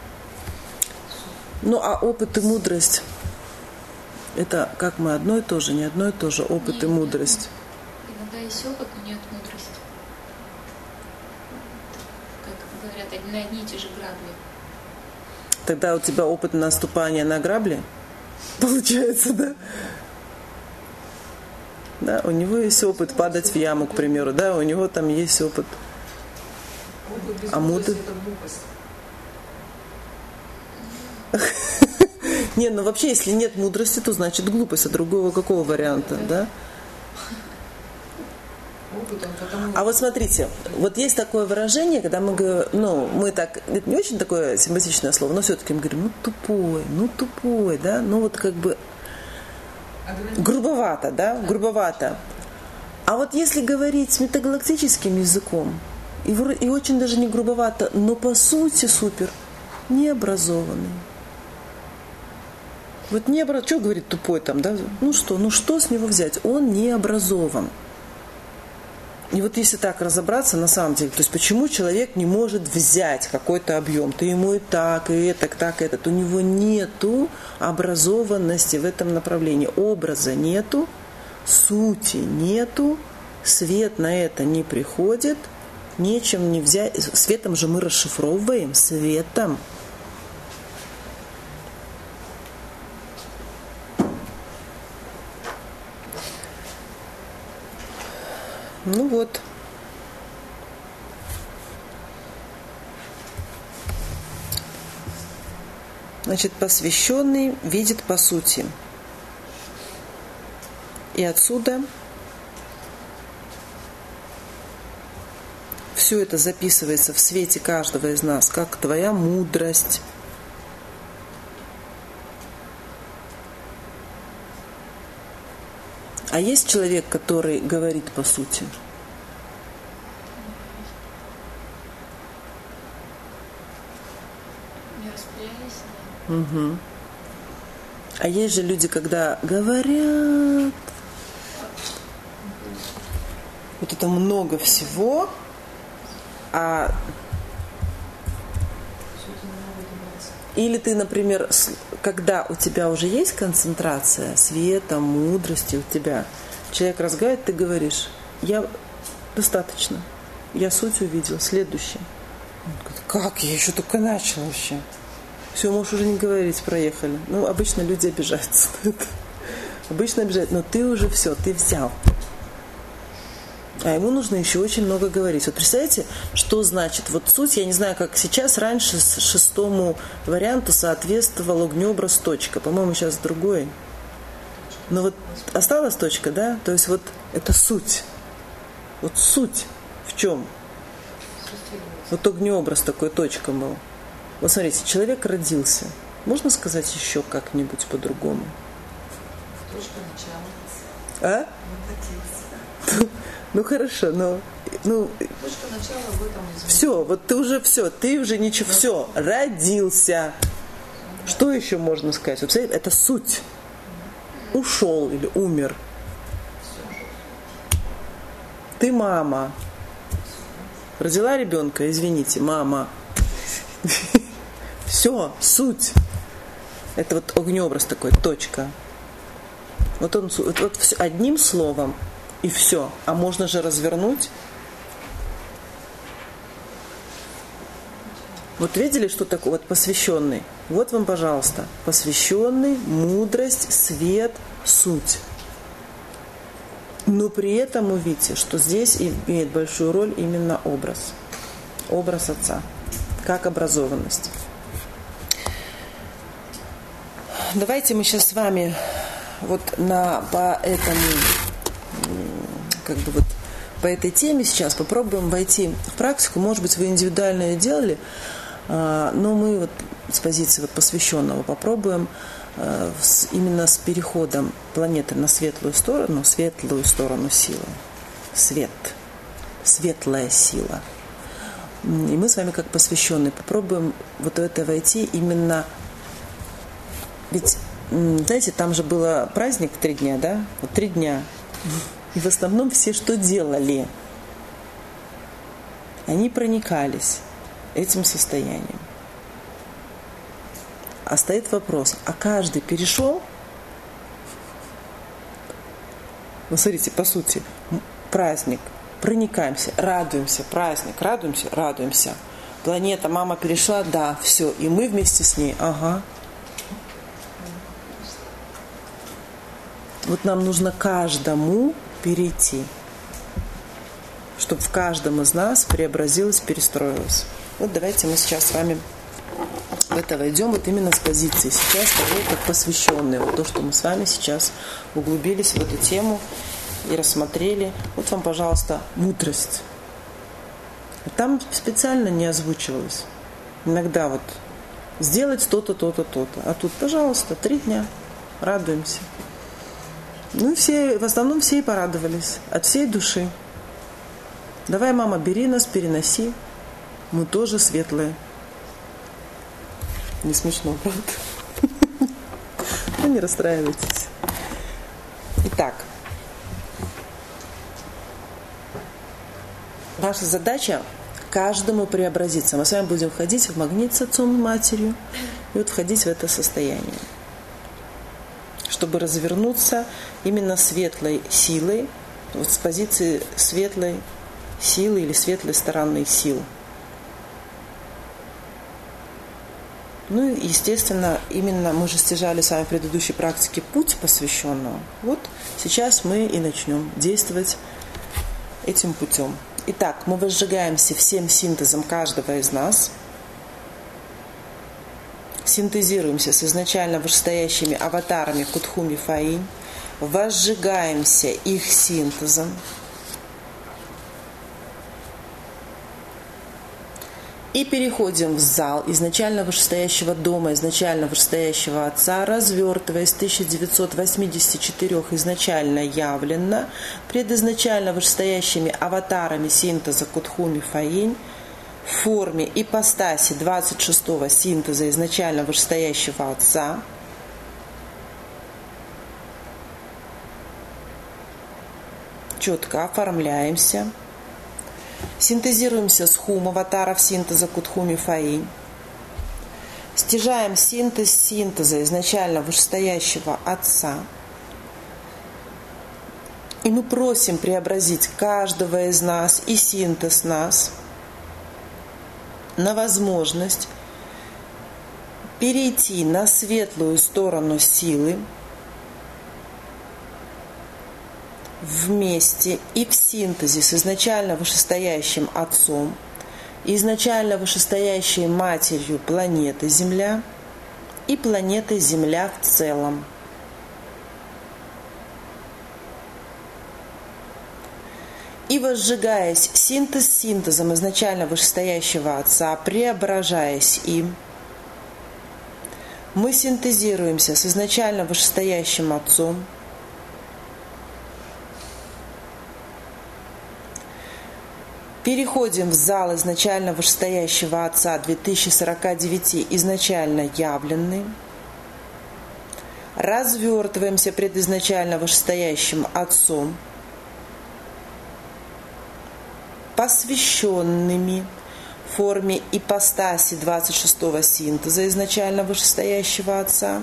Ну, а опыт и мудрость – это как мы одно и то же, не одно и то же, опыт нет, и мудрость. Иногда есть опыт, но нет мудрости. Как говорят, на одни и те же грабли. Тогда у тебя опыт наступания на грабли? Получается, да? Да, у него есть опыт падать в яму, к примеру, да, у него там есть опыт. Опыт без а мудрости мудрость – это глупость. Не, ну вообще, если нет мудрости, то значит глупость, а другого какого варианта, да? А вот смотрите, вот есть такое выражение, когда мы говорим, ну, мы так, это не очень такое симпатичное слово, но все-таки мы говорим, ну, тупой, ну, тупой, да, ну, вот как бы грубовато, да, грубовато. А вот если говорить метагалактическим языком, и, и очень даже не грубовато, но по сути супер, необразованный. Вот не образован, что говорит тупой там, да? Ну что, ну что с него взять? Он не образован. И вот если так разобраться, на самом деле, то есть почему человек не может взять какой-то объем? Ты ему и так, и это, так, и этот. У него нету образованности в этом направлении. Образа нету, сути нету, свет на это не приходит, нечем не взять. Светом же мы расшифровываем, светом. Ну вот. Значит, посвященный видит по сути. И отсюда все это записывается в свете каждого из нас, как твоя мудрость. А есть человек, который говорит по сути? Не распыляйся. Угу. А есть же люди, когда говорят, вот это много всего, а или ты, например, когда у тебя уже есть концентрация света, мудрости у тебя, человек разговаривает, ты говоришь, я достаточно, я суть увидел, следующий. Он говорит, как, я еще только начал вообще. Все, можешь уже не говорить, проехали. Ну, обычно люди обижаются на это. Обычно обижаются, но ты уже все, ты взял. А ему нужно еще очень много говорить. Вот представляете, что значит? Вот суть, я не знаю, как сейчас, раньше шестому варианту соответствовал огнеобраз точка. По-моему, сейчас другой. Но вот осталась точка, да? То есть вот это суть. Вот суть в чем? Вот огнеобраз такой, точка был. Вот смотрите, человек родился. Можно сказать еще как-нибудь по-другому? Точка начала. А? Ну хорошо, но ну точка начала в этом изменении. Все, вот ты уже все, ты уже ничего, все, родился. Что еще можно сказать? Вот, это суть. Ушел или умер. Ты мама. Родила ребенка, извините, мама. Все, суть. Это вот огнеобраз такой, точка. Вот он вот, вот все, одним словом и все. А можно же развернуть. Вот видели, что такое вот посвященный? Вот вам, пожалуйста, посвященный, мудрость, свет, суть. Но при этом увидите, что здесь имеет большую роль именно образ. Образ Отца. Как образованность. Давайте мы сейчас с вами вот на, по этому, как бы вот по этой теме сейчас попробуем войти в практику. Может быть, вы индивидуально ее делали, но мы вот с позиции вот посвященного попробуем именно с переходом планеты на светлую сторону, светлую сторону силы. Свет. Светлая сила. И мы с вами как посвященные попробуем вот в это войти именно. Ведь, знаете, там же был праздник три дня, да? Вот три дня. И в основном все что делали? Они проникались этим состоянием. А стоит вопрос, а каждый перешел? Ну, смотрите, по сути, праздник, проникаемся, радуемся, праздник, радуемся, радуемся. Планета, мама перешла, да, все, и мы вместе с ней, ага. Вот нам нужно каждому перейти, чтобы в каждом из нас преобразилось, перестроилось. Вот давайте мы сейчас с вами в это войдем вот именно с позиции сейчас того, как посвященные. Вот то, что мы с вами сейчас углубились в эту тему и рассмотрели. Вот вам, пожалуйста, мудрость. Там специально не озвучивалось. Иногда вот сделать то-то, то-то, то-то. А тут, пожалуйста, три дня. Радуемся. Ну и все, в основном все и порадовались. От всей души. Давай, мама, бери нас, переноси. Мы тоже светлые. Не смешно, правда? Ну, не расстраивайтесь. Итак. Наша задача каждому преобразиться. Мы с вами будем входить в магнит с отцом и матерью. И вот входить в это состояние. Чтобы развернуться именно светлой силой. Вот с позиции светлой силы или светлой стороны сил. Ну и, естественно, именно мы же стяжали с вами в предыдущей практике путь посвященного. Вот сейчас мы и начнем действовать этим путем. Итак, мы возжигаемся всем синтезом каждого из нас. Синтезируемся с изначально вышестоящими аватарами Кутхуми Фаинь. Возжигаемся их синтезом. И переходим в зал изначально вышестоящего дома, изначально вышестоящего Отца, развертываясь тысяча девятьсот восемьдесят четыре изначально явленно, пред изначально вышестоящими аватарами синтеза Кутхуми Фаинь, в форме ипостаси двадцать шестого синтеза изначально вышестоящего Отца, четко оформляемся, синтезируемся с хум аватаров синтеза Кутхуми Фаи, стяжаем синтез синтеза изначально вышестоящего Отца, и мы просим преобразить каждого из нас и синтез нас на возможность перейти на светлую сторону силы вместе и в синтезе с изначально вышестоящим Отцом, изначально вышестоящей Матерью планеты Земля и планеты Земля в целом. И возжигаясь синтез синтезом изначально вышестоящего Отца, преображаясь им, мы синтезируемся с изначально вышестоящим Отцом, переходим в зал изначально вышестоящего Отца две тысячи сорока девять изначально явленный, развертываемся пред изначально вышестоящим Отцом, посвященными в форме ипостаси двадцать шестого синтеза изначально вышестоящего Отца,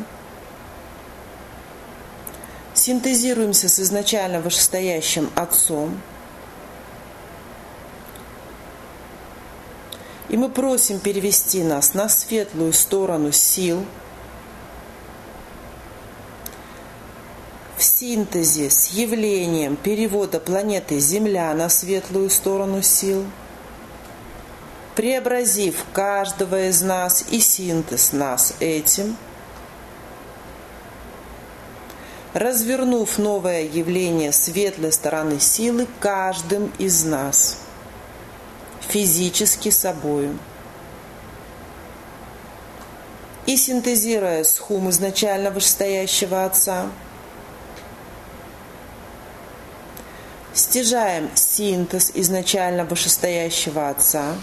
синтезируемся с изначально вышестоящим Отцом, и мы просим перевести нас на светлую сторону сил в синтезе с явлением перевода планеты Земля на светлую сторону сил, преобразив каждого из нас и синтез нас этим, развернув новое явление светлой стороны силы каждым из нас, физически собою. И синтезируя с хум изначально вышестоящего Отца, стяжаем синтез изначально вышестоящего Отца,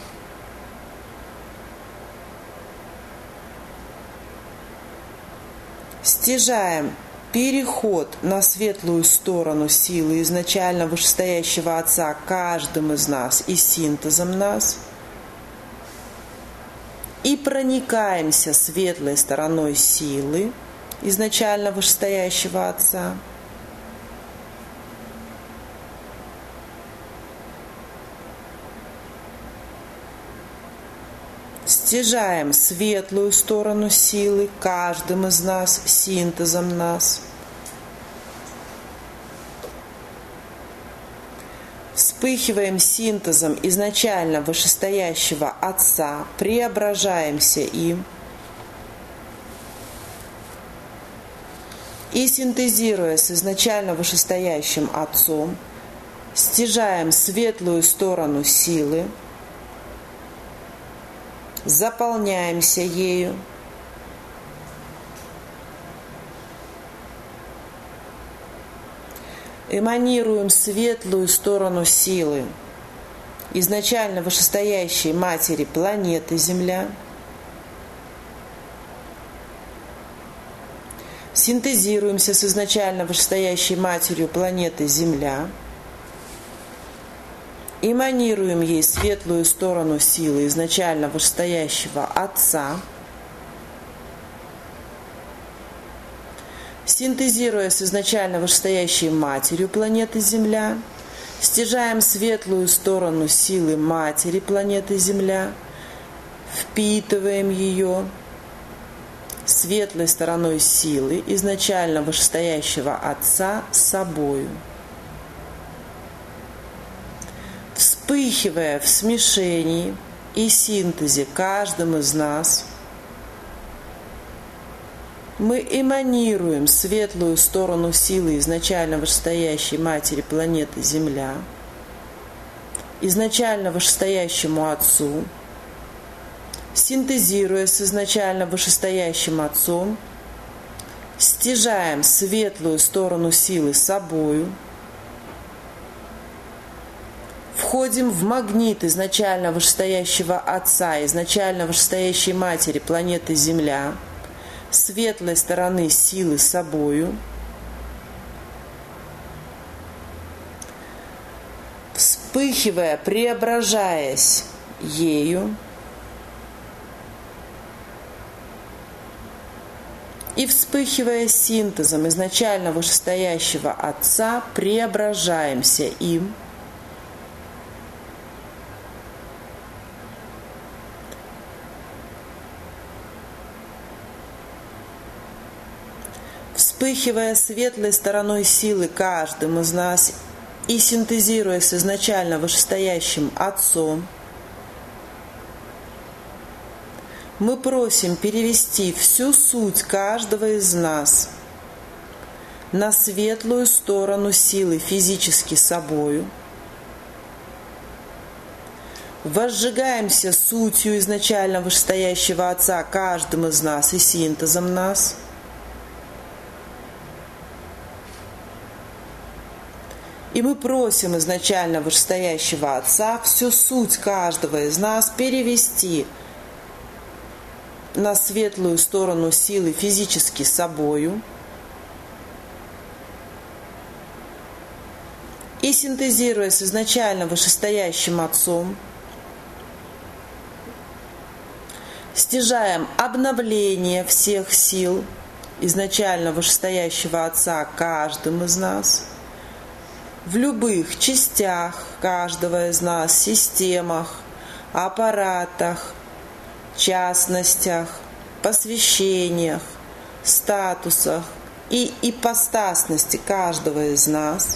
стяжаем переход на светлую сторону силы изначально вышестоящего Отца каждым из нас и синтезом нас, и проникаемся светлой стороной силы изначально вышестоящего Отца, стяжаем светлую сторону силы каждым из нас, синтезом нас, вспыхиваем синтезом изначально вышестоящего Отца, преображаемся им и, синтезируя с изначально вышестоящим Отцом, стяжаем светлую сторону силы, заполняемся ею, эманируем светлую сторону силы изначально вышестоящей Матери планеты Земля, синтезируемся с изначально вышестоящей Матерью планеты Земля, эманируем ей светлую сторону силы изначально вышестоящего Отца, синтезируя с изначально вышестоящей Матерью планеты Земля, стяжаем светлую сторону силы Матери планеты Земля, впитываем ее светлой стороной силы изначально вышестоящего Отца собою, вспыхивая в смешении и синтезе каждым из нас, мы эманируем светлую сторону силы изначально вышестоящей Матери планеты Земля, изначально вышестоящему Отцу, синтезируя с изначально вышестоящим Отцом, стяжаем светлую сторону силы собою, в входим в магнит изначально вышестоящего Отца, изначально вышестоящей Матери планеты Земля, светлой стороны силы собою, вспыхивая, преображаясь ею, и вспыхивая синтезом изначально вышестоящего Отца, преображаемся им, вспыхивая светлой стороной силы каждым из нас и синтезируя с изначально вышестоящим Отцом, мы просим перевести всю суть каждого из нас на светлую сторону силы физически собою, возжигаемся сутью изначально вышестоящего Отца каждым из нас и синтезом нас, и мы просим изначально вышестоящего Отца всю суть каждого из нас перевести на светлую сторону силы физически собою и, синтезируя с изначально вышестоящим Отцом, стяжаем обновление всех сил изначально вышестоящего Отца каждым из нас в любых частях каждого из нас, системах, аппаратах, частностях, посвящениях, статусах и ипостасности каждого из нас,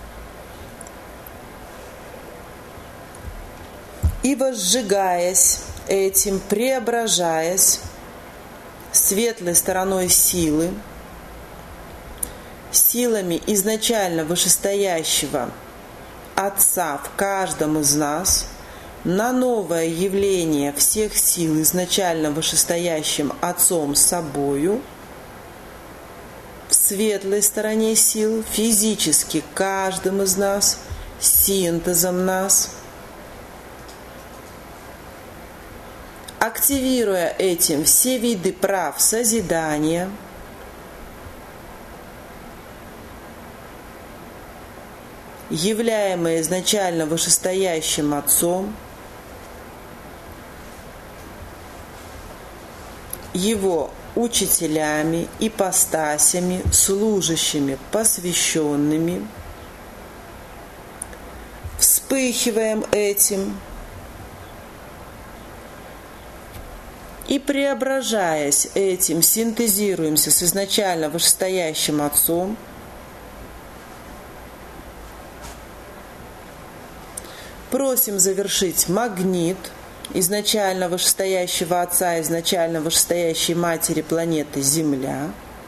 и возжигаясь этим, преображаясь светлой стороной силы, силами изначально вышестоящего Отца в каждом из нас, на новое явление всех сил изначально вышестоящим Отцом собою, в светлой стороне сил физически каждым из нас, синтезом нас, активируя этим все виды прав созидания, являемые изначально вышестоящим Отцом, Его учителями, ипостасями, служащими, посвященными, вспыхиваем этим и, преображаясь этим, синтезируемся с изначально вышестоящим Отцом, просим завершить магнит изначально вышестоящего Отца, изначально вышестоящей Матери планеты Земля,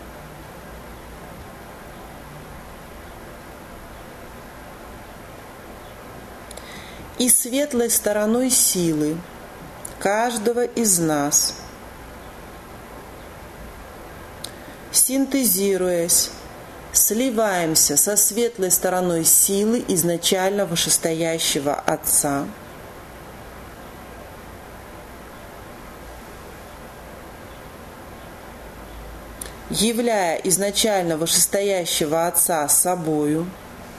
и светлой стороной силы каждого из нас, синтезируясь, сливаемся со светлой стороной силы изначально вышестоящего Отца, являя изначально вышестоящего Отца собою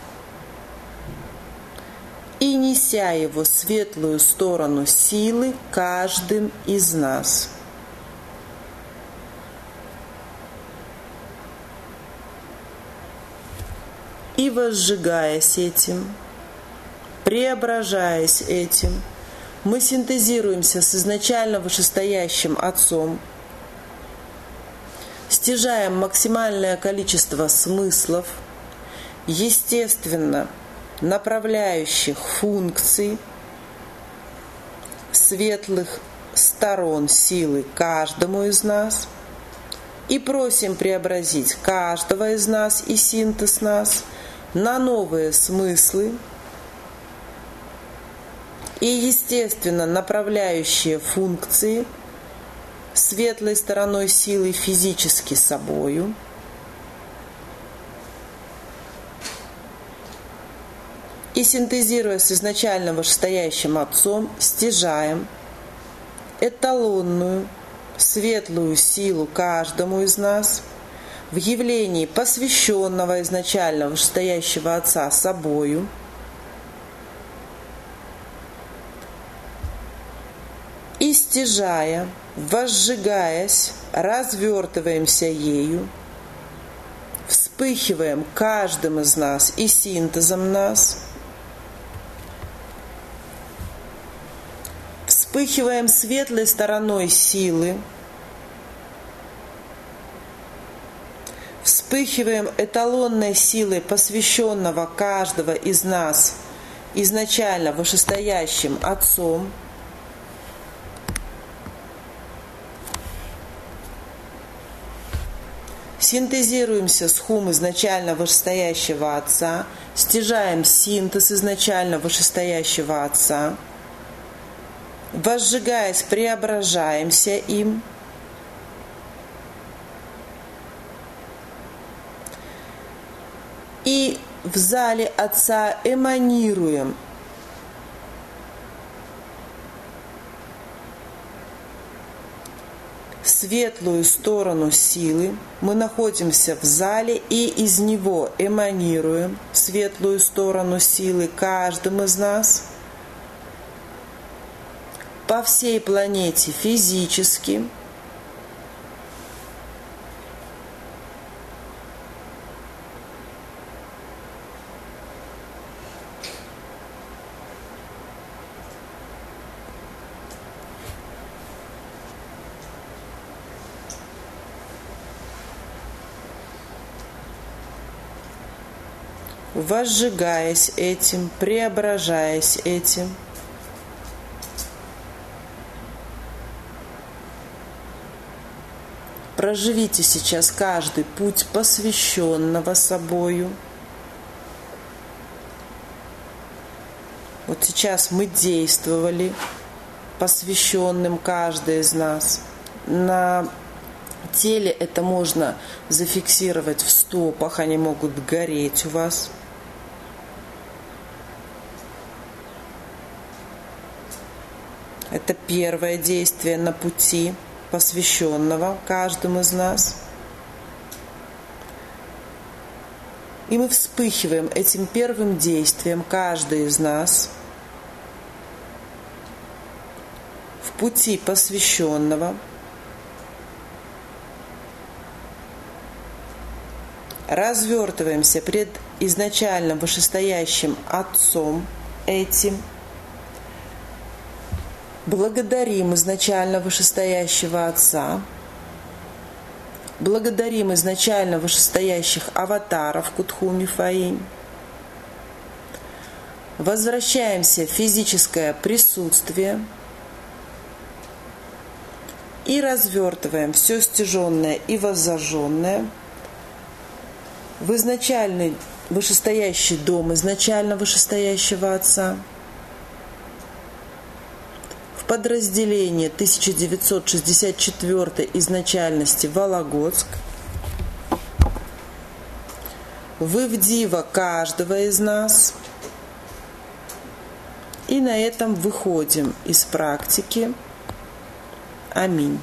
и неся Его светлую сторону силы каждым из нас. И возжигаясь этим, преображаясь этим, мы синтезируемся с изначально вышестоящим Отцом, стяжаем максимальное количество смыслов, естественно, направляющих функций, светлых сторон силы каждому из нас, и просим преобразить каждого из нас и синтез нас на новые смыслы и, естественно, направляющие функции светлой стороной силы физически собою, И синтезируя с изначально вышестоящим Отцом, стяжаем эталонную, светлую силу каждому из нас в явлении посвященного изначально вышестоящего Отца собою, и стяжая, возжигаясь, развертываемся ею, вспыхиваем каждым из нас и синтезом нас, вспыхиваем светлой стороной силы, вспыхиваем эталонной силой посвященного каждого из нас изначально вышестоящим Отцом, синтезируемся с хум изначально вышестоящего Отца, стяжаем синтез изначально вышестоящего Отца, возжигаясь, преображаемся им, и в зале Отца эманируем светлую сторону силы. Мы находимся в зале и из него эманируем светлую сторону силы каждым из нас по всей планете физически. Возжигаясь этим, преображаясь этим, проживите сейчас каждый путь посвященного собою. Вот сейчас мы действовали посвященным каждый из нас. На теле это можно зафиксировать в стопах, они могут гореть у вас. Это первое действие на пути посвященного каждому из нас. И мы вспыхиваем этим первым действием, каждый из нас, в пути посвященного. Развертываемся пред изначально вышестоящим Отцом этим. Благодарим изначально вышестоящего Отца. Благодарим изначально вышестоящих аватаров Кутху Мифаинь. Возвращаемся в физическое присутствие и развертываем все стяженное и воззажженное в изначальный вышестоящий дом изначально вышестоящего Отца, в подразделение тысяча девятьсот шестьдесят четвёртой изначальности Вологодск, в Ивдива каждого из нас, и на этом выходим из практики. Аминь.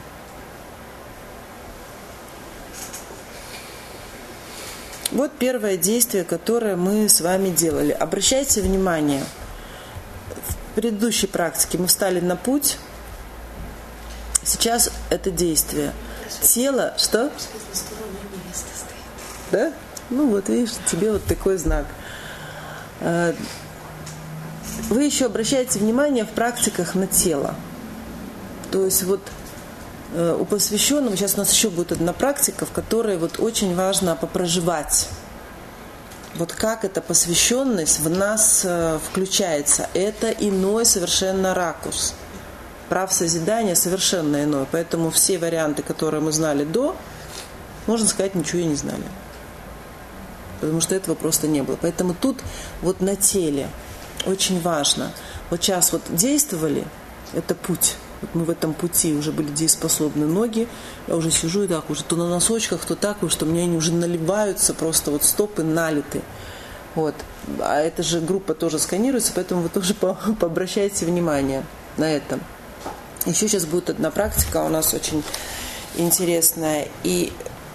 Вот первое действие, которое мы с вами делали. Обращайте внимание, в предыдущей практике мы встали на путь. Сейчас это действие. Тело, что? Да? Ну вот, видишь, тебе вот такой знак. Вы еще обращаете внимание в практиках на тело. То есть вот у посвященного, сейчас у нас еще будет одна практика, в которой вот очень важно попроживать. Вот как эта посвященность в нас включается. Это иной совершенно ракурс. Прав созидания совершенно иной. Поэтому все варианты, которые мы знали до, можно сказать, ничего и не знали. Потому что этого просто не было. Поэтому тут вот на теле очень важно. Вот сейчас вот действовали, это путь. Вот мы в этом пути уже были дееспособны. Ноги, я уже сижу и так, уже то на носочках, то так, что мне они уже наливаются, просто вот стопы налиты. Вот. А эта же группа тоже сканируется, поэтому вы тоже по- пообращайте внимание на это. Еще сейчас будет одна практика у нас очень интересная. И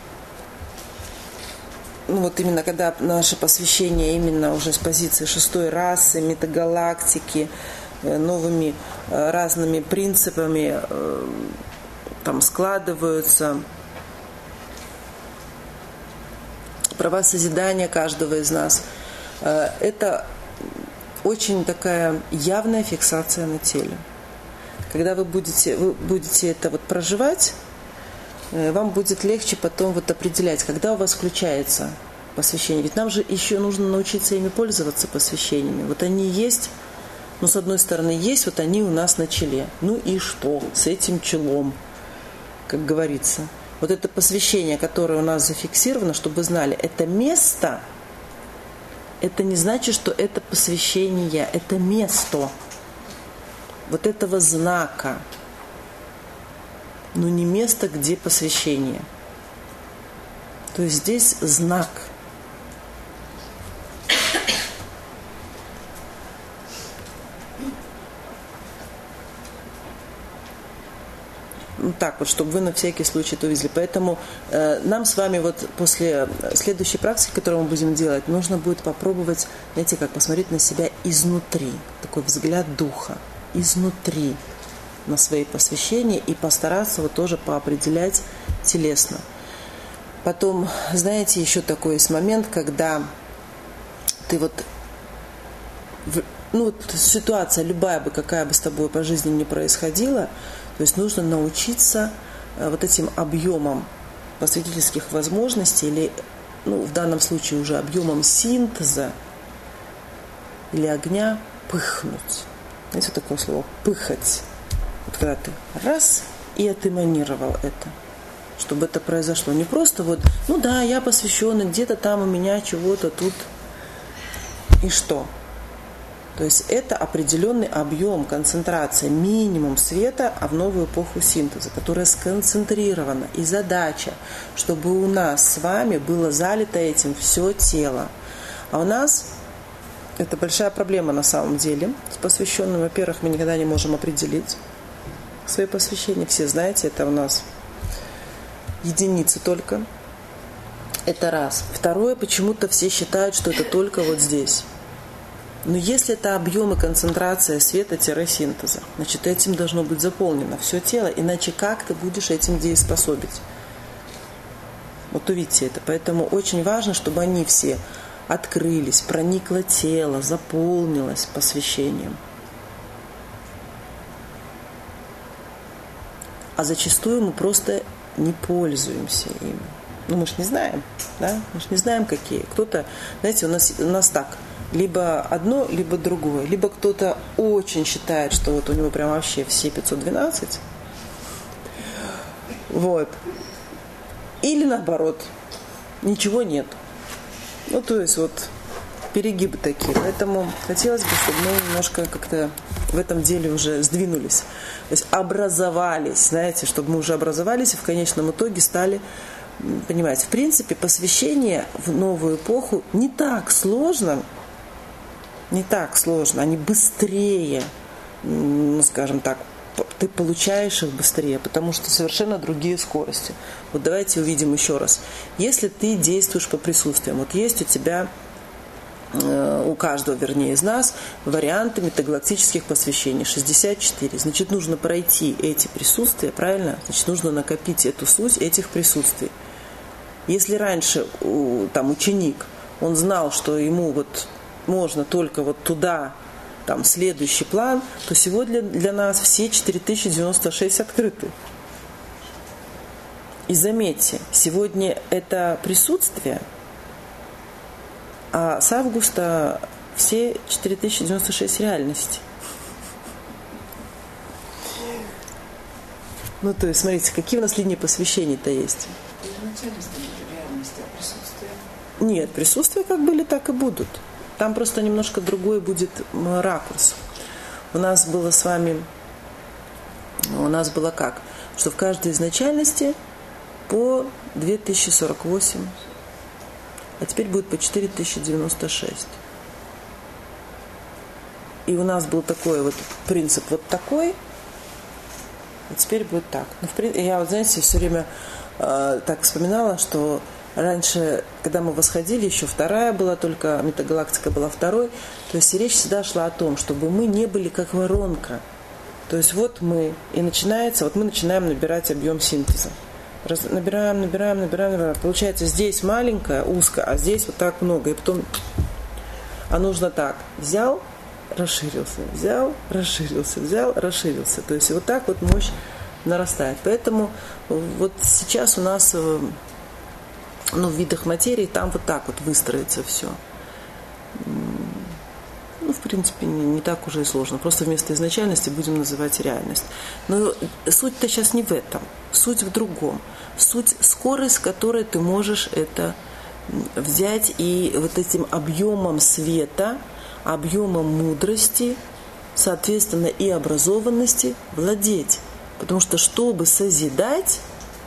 ну, вот именно когда наше посвящение именно уже с позиции шестой расы, метагалактики, новыми разными принципами там складываются, права созидания каждого из нас. Это очень такая явная фиксация на теле. Когда вы будете, вы будете это вот проживать, вам будет легче потом вот определять, когда у вас включается посвящение. Ведь нам же еще нужно научиться ими пользоваться, посвящениями. Вот они есть, но с одной стороны есть, вот они у нас на челе. Ну и что с этим челом, как говорится. Вот это посвящение, которое у нас зафиксировано, чтобы вы знали, это место, это не значит, что это посвящение, это место вот этого знака, но не место, где посвящение. То есть здесь знак. Ну, так вот, чтобы вы на всякий случай это увидели. Поэтому э, нам с вами вот после следующей практики, которую мы будем делать, нужно будет попробовать, знаете, как посмотреть на себя изнутри. Такой взгляд духа. Изнутри на свои посвящения и постараться вот тоже поопределять телесно. Потом, знаете, еще такой есть момент, когда ты вот, ну вот ситуация любая бы, какая бы с тобой по жизни ни происходила, то есть нужно научиться вот этим объемом посвятительских возможностей или, ну, в данном случае уже объемом синтеза или огня пыхнуть. Знаете, такое слово «пыхать». Вот когда ты раз и отэманировал это, чтобы это произошло. Не просто вот, ну да, я посвященный, где-то там у меня чего-то тут. И что? То есть это определенный объем, концентрация, минимум света, а в новую эпоху синтеза, которая сконцентрирована. И задача, чтобы у нас с вами было залито этим все тело. А у нас это большая проблема на самом деле с посвященным. Во-первых, мы никогда не можем определить свои посвящения. Все знаете, это у нас единицы только. Это раз. Второе, почему-то все считают, что это только вот здесь. Но если это объем и концентрация света-синтеза, значит, этим должно быть заполнено все тело, иначе как ты будешь этим дееспособить? Вот увидите это. Поэтому очень важно, чтобы они все открылись, проникло тело, заполнилось посвящением. А зачастую мы просто не пользуемся ими. Ну, мы же не знаем, да? Мы же не знаем, какие. Кто-то, знаете, у нас, у нас так, либо одно, либо другое. Либо кто-то очень считает, что вот у него прям вообще все пятьсот двенадцать. Вот. Или наоборот, ничего нет. Ну, то есть вот перегибы такие. Поэтому хотелось бы, чтобы мы немножко как-то в этом деле уже сдвинулись. То есть образовались, знаете, чтобы мы уже образовались и в конечном итоге стали, понимаете, в принципе, посвящение в новую эпоху не так сложно, не так сложно, они быстрее, ну, скажем так, ты получаешь их быстрее, потому что совершенно другие скорости. Вот давайте увидим еще раз. Если ты действуешь по присутствиям, вот есть у тебя, э, у каждого, вернее, из нас варианты метагалактических посвящений, шестьдесят четыре. Значит, нужно пройти эти присутствия, правильно? Значит, нужно накопить эту суть этих присутствий. Если раньше там ученик, он знал, что ему вот можно только вот туда, там, следующий план, то сегодня для нас все четыре тысячи девяносто шесть открыты. И заметьте, сегодня это присутствие, а с августа все четыре тысячи девяносто шесть реальности. Ну, то есть, смотрите, какие у нас линии посвящений-то есть? Реальности, а присутствие? Нет, присутствия как были, так и будут. Там просто немножко другой будет ракурс. У нас было с вами, у нас было как? Что в каждой изначальности по две тысячи сорок восемь а теперь будет по четыре тысячи девяносто шесть. И у нас был такой вот принцип вот такой, а теперь будет так. Ну, в принципе, я, вот, знаете, все время э, так вспоминала, что раньше, когда мы восходили, еще вторая была, только метагалактика была второй, то есть речь всегда шла о том, чтобы мы не были как воронка. То есть вот мы, и начинается, вот мы начинаем набирать объем синтеза. Раз, набираем, набираем, набираем, набираем. Получается, здесь маленькое, узко, а здесь вот так много. И потом, а нужно так, взял, расширился, взял, расширился, взял, расширился. То есть вот так вот мощь нарастает. Поэтому вот сейчас у нас, ну, в видах материи там вот так вот выстроится все. Ну, в принципе, не, не так уже и сложно. Просто вместо изначальности будем называть реальность. Но суть-то сейчас не в этом. Суть в другом. Суть — скорость, с которой ты можешь это взять и вот этим объемом света, объемом мудрости, соответственно, и образованности владеть. Потому что, чтобы созидать,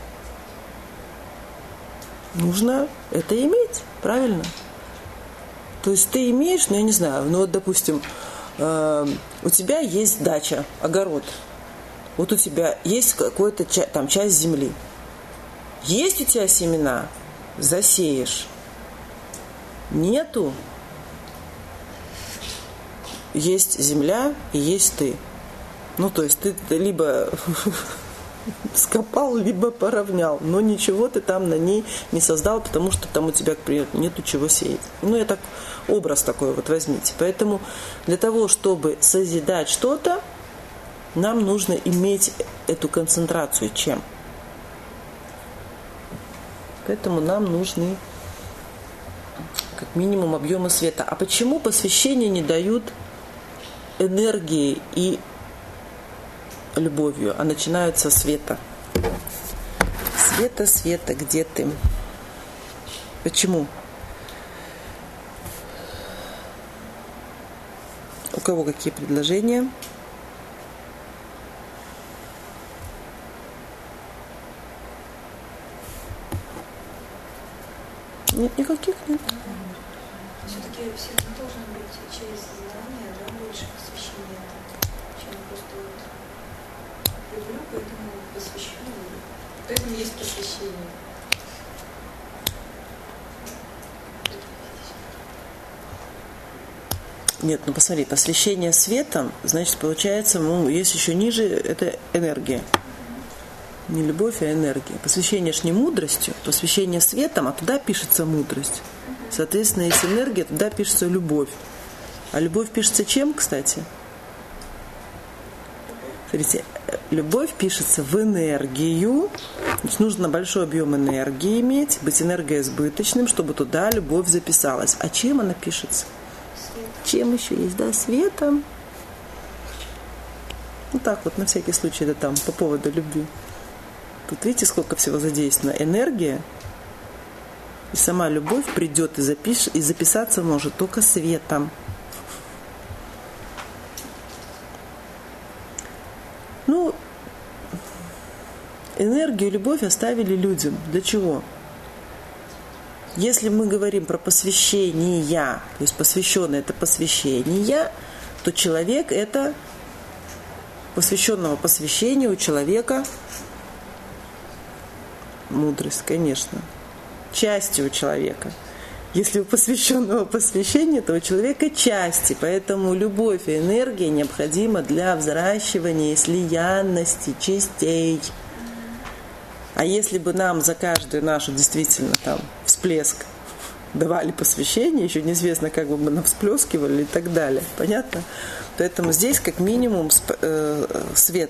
нужно это иметь. Правильно? То есть ты имеешь, ну я не знаю, ну вот, допустим, э, у тебя есть дача, огород. Вот у тебя есть какая-то ча- там часть земли. Есть у тебя семена, засеешь. Нету. Есть земля и есть ты. Ну, то есть ты либо скопал, либо поравнял, но ничего ты там на ней не создал, потому что там у тебя, к примеру, нету чего сеять. Ну, я так, образ такой вот возьмите. Поэтому для того, чтобы созидать что-то, нам нужно иметь эту концентрацию чем? Поэтому нам нужны как минимум объемы света. А почему посвящения не дают энергии и любовью, а начинают со света? Света, света, где ты? Почему? У кого какие предложения? Нет никаких, нет. Все-таки все должно быть через знание, да, больше посвящения, чем просто вот люблю, поэтому посвящу. Поэтому есть посвящение. Нет, ну посмотри, посвящение светом, значит, получается, ну, есть еще ниже, это энергия. Не любовь, а энергия. Посвящение ж не мудростью, посвящение светом, а туда пишется мудрость. Соответственно, есть энергия, туда пишется любовь. А любовь пишется чем, кстати? Смотрите, любовь пишется в энергию. Значит, нужно большой объем энергии иметь, быть энергоизбыточным, чтобы туда любовь записалась. А чем она пишется? Чем еще есть, да, светом. Ну так вот, на всякий случай, это там по поводу любви. Тут видите, сколько всего задействовано. Энергия. И сама любовь придет и, запиш... и записаться может только светом. Ну, энергию и любовь оставили людям. Для чего? Если мы говорим про посвящение, то есть посвященное это посвящение, то человек это посвященного посвящения у человека мудрость, конечно. Части у человека. Если у посвященного посвящения, то у человека части. Поэтому любовь и энергия необходима для взращивания и слиянности частей. А если бы нам за каждую нашу действительно там всплеск давали посвящение, еще неизвестно, как бы мы нам всплескивали и так далее. Понятно? Поэтому здесь как минимум свет.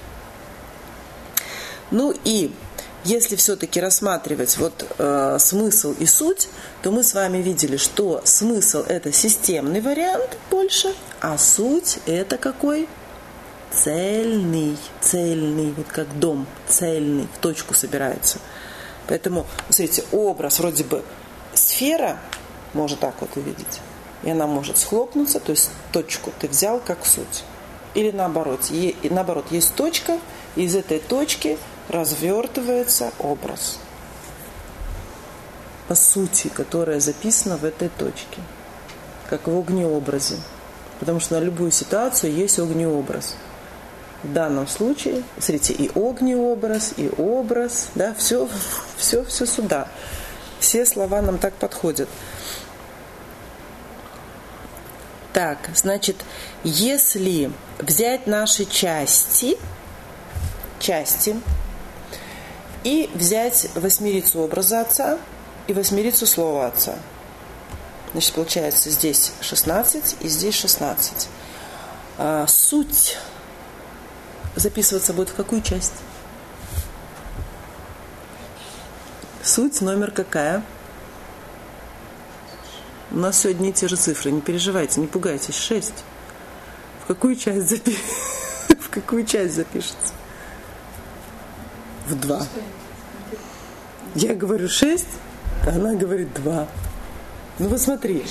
Ну и если все-таки рассматривать вот э, смысл и суть, то мы с вами видели, что смысл это системный вариант больше, а суть это какой? Цельный, цельный, вот как дом, цельный, в точку собирается. Поэтому, смотрите, образ вроде бы сфера, можно так вот увидеть, и она может схлопнуться, то есть точку ты взял как суть. Или наоборот, е, наоборот есть точка, и из этой точки развертывается образ. по сути, которая записана в этой точке, как в огнеобразе. Потому что на любую ситуацию есть огнеобраз. В данном случае, смотрите, и огнеобраз, и образ, да, все, все, все сюда. Все слова нам так подходят. Так, значит, если взять наши части, части, и взять восьмерицу образа Отца и восьмерицу Слова Отца. Значит, получается здесь шестнадцать и здесь шестнадцать. А, суть записываться будет в какую часть? Суть номер какая? У нас все одни и те же цифры. Не переживайте, не пугайтесь. шесть. В какую часть запи... в какую часть запишется? В два. Я говорю шесть, а она говорит два. Ну вот смотри.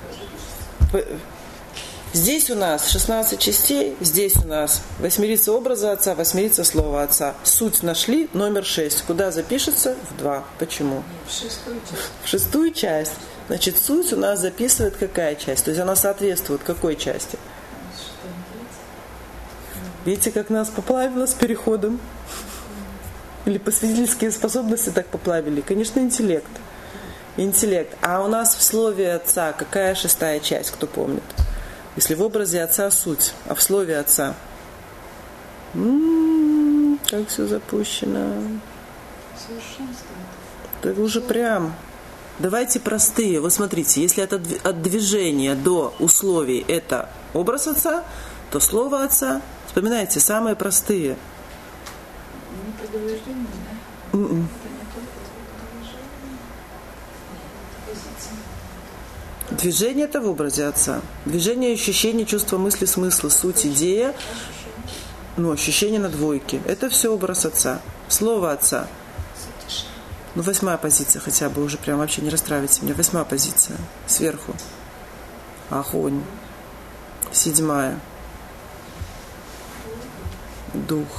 Здесь у нас шестнадцать частей, здесь у нас восьмерица образа Отца, восьмерица Слова Отца. Суть нашли, номер шесть. Куда запишется? В два. Почему? В шестую часть. В шестую часть. Значит, суть у нас записывает какая часть? То есть она соответствует какой части? Видите, как нас поплавило с переходом? Или посвятительские способности так поплавили? Конечно, интеллект. Интеллект. А у нас в слове Отца какая шестая часть, кто помнит? Если в образе Отца суть, а в слове Отца? М-м-м, как все запущено. Совершенство. Это уже прям. Давайте простые. Вот смотрите, если от, от движения до условий это образ Отца, то слово Отца, вспоминайте, самые простые. Не предупреждение, да? Mm-mm. Это не только позиция. Движение это в образе Отца. Движение, ощущение, чувство, мысли, смысл, суть, идея. Ну, ощущение на двойке. Это все образ Отца. Слово Отца. Ну, восьмая позиция хотя бы, уже прям вообще не расстраивайте меня. Восьмая позиция. Сверху. Огонь. Седьмая. Дух.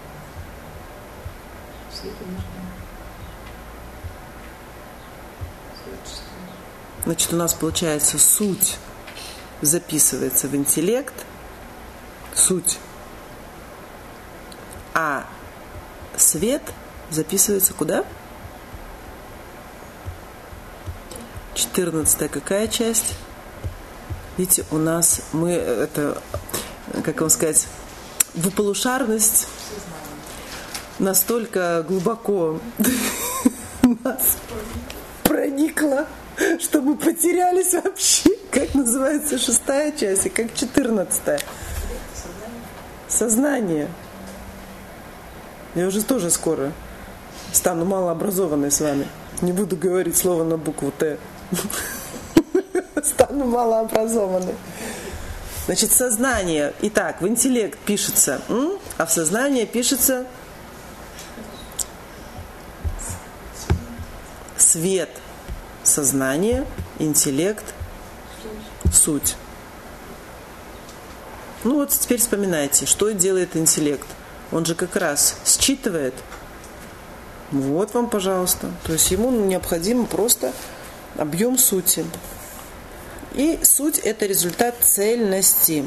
Значит, у нас получается суть записывается в интеллект. Суть. А свет записывается куда? четырнадцатая какая часть? Видите, у нас мы, это, как вам сказать, двуполушарность настолько глубоко нас проникла, что мы потерялись вообще, как называется шестая часть и как четырнадцатая. Сознание. Я уже тоже скоро стану малообразованной с вами. Не буду говорить слово на букву Т. Стану малообразованной. Значит, сознание. Итак, в интеллект пишется, а в сознание пишется свет. Сознание, интеллект, суть. Ну вот теперь вспоминайте, что делает интеллект. Он же как раз считывает. Вот вам, пожалуйста. То есть ему необходимо просто объем сути. И суть – это результат цельности.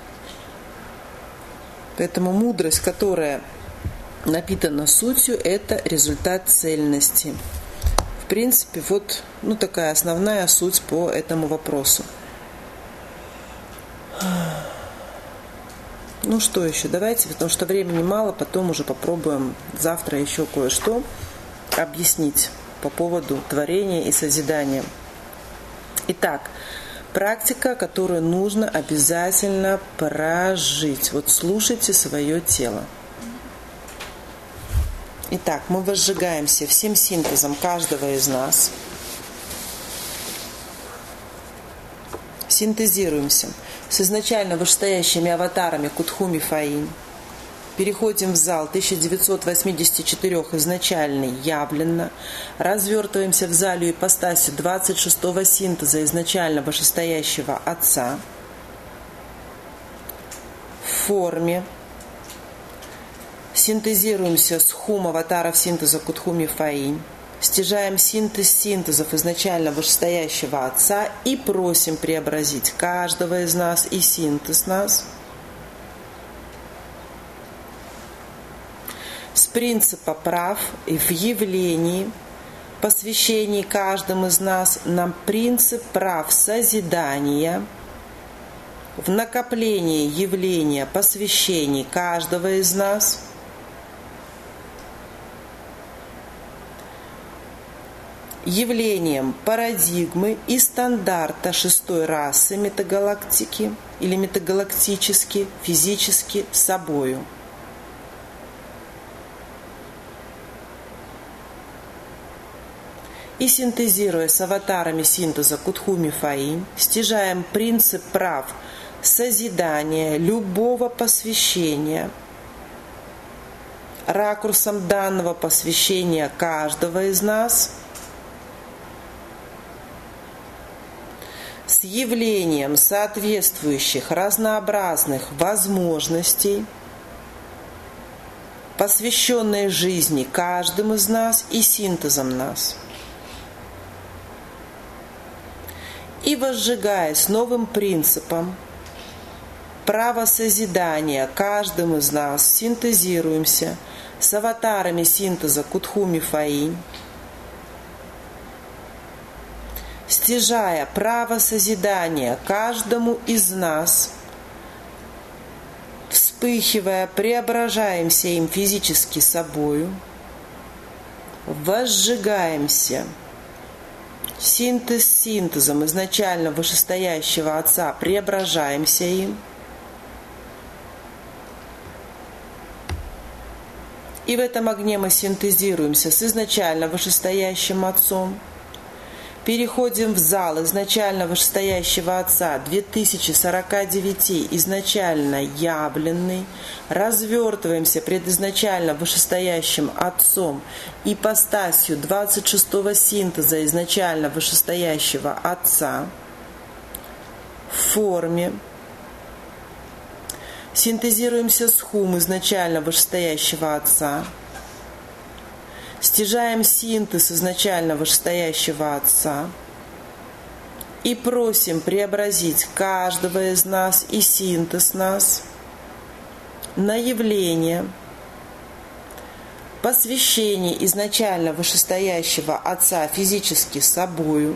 Поэтому мудрость, которая напитана сутью, это результат цельности. В принципе, вот ну, такая основная суть по этому вопросу. Ну что еще? Давайте, потому что времени мало, потом уже попробуем завтра еще кое-что объяснить по поводу творения и созидания. Итак, практика, которую нужно обязательно прожить. Вот слушайте свое тело. Итак, мы возжигаемся всем синтезом каждого из нас. Синтезируемся с изначально вышестоящими аватарами Кутхуми Фаин. Переходим в зал тысяча девятьсот восемьдесят четыре изначальный явленно. Развертываемся в зале ипостаси двадцать шестого синтеза изначально вышестоящего Отца. В форме. Синтезируемся с хум аватаров синтеза Кутхуми Фаин. стяжаем синтез синтезов изначально вышестоящего Отца и просим преобразить каждого из нас и синтез нас с принципа прав и в явлении, посвящении каждым из нас нам принцип прав созидания, в накоплении явления посвящений каждого из нас явлением парадигмы и стандарта шестой расы метагалактики или метагалактически, физически собою. И синтезируя с аватарами синтеза Кутхуми Фаинь, стяжаем принцип прав созидания любого посвящения, ракурсом данного посвящения каждого из нас, с явлением соответствующих разнообразных возможностей, посвященной жизни каждым из нас и синтезом нас. И возжигаясь новым принципом права созидания каждым из нас, синтезируемся с аватарами синтеза Кутхуми Фаинь, стяжая право созидания каждому из нас, вспыхивая, преображаемся им физически собою, возжигаемся синтез синтезом изначально вышестоящего Отца, преображаемся им. И в этом огне мы синтезируемся с изначально вышестоящим Отцом. Переходим в зал изначально вышестоящего Отца, две тысячи сорок девять изначально явленный, развертываемся пред изначально вышестоящим Отцом, ипостасью двадцать шестого синтеза изначально вышестоящего Отца в форме. Синтезируемся с Хум изначально вышестоящего Отца. Стяжаем синтез изначально вышестоящего Отца и просим преобразить каждого из нас и синтез нас на явление, посвящение изначально вышестоящего Отца физически собою,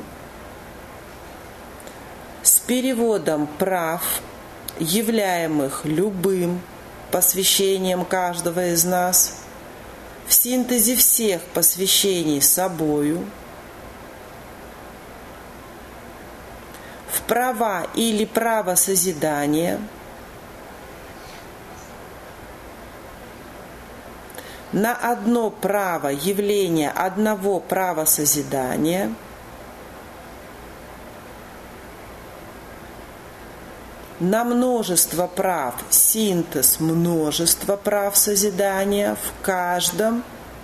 с переводом прав, являемых любым посвящением каждого из нас, в синтезе всех посвящений собою, в права или право созидания, на одно право явления одного права созидания, на множество прав, синтез множества прав созидания в каждом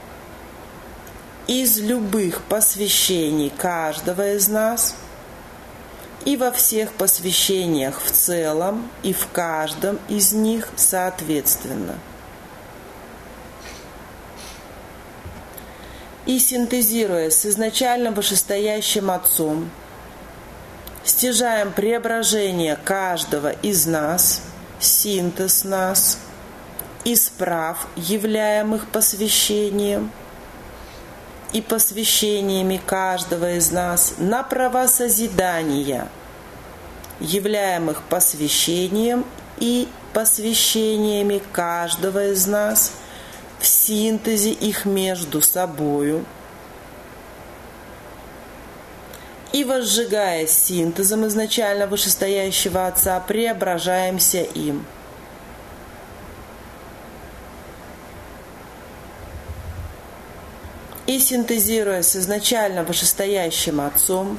из любых посвящений каждого из нас и во всех посвящениях в целом и в каждом из них соответственно. И синтезируя с изначально вышестоящим Отцом, стяжаем преображение каждого из нас, синтез нас, из прав, являемых посвящением, и посвящениями каждого из нас на права созидания, являемых посвящением и посвящениями каждого из нас в синтезе их между собою, и возжигая синтезом изначально вышестоящего Отца, преображаемся им. И синтезируя с изначально вышестоящим Отцом,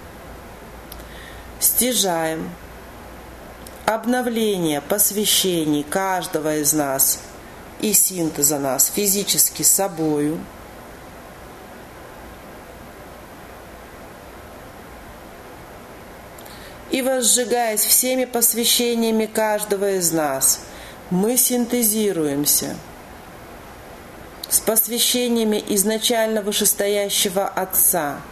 стяжаем обновление посвящений каждого из нас и синтеза нас физически собою, и возжигаясь всеми посвящениями каждого из нас, мы синтезируемся с с посвящениями изначально вышестоящего Отца,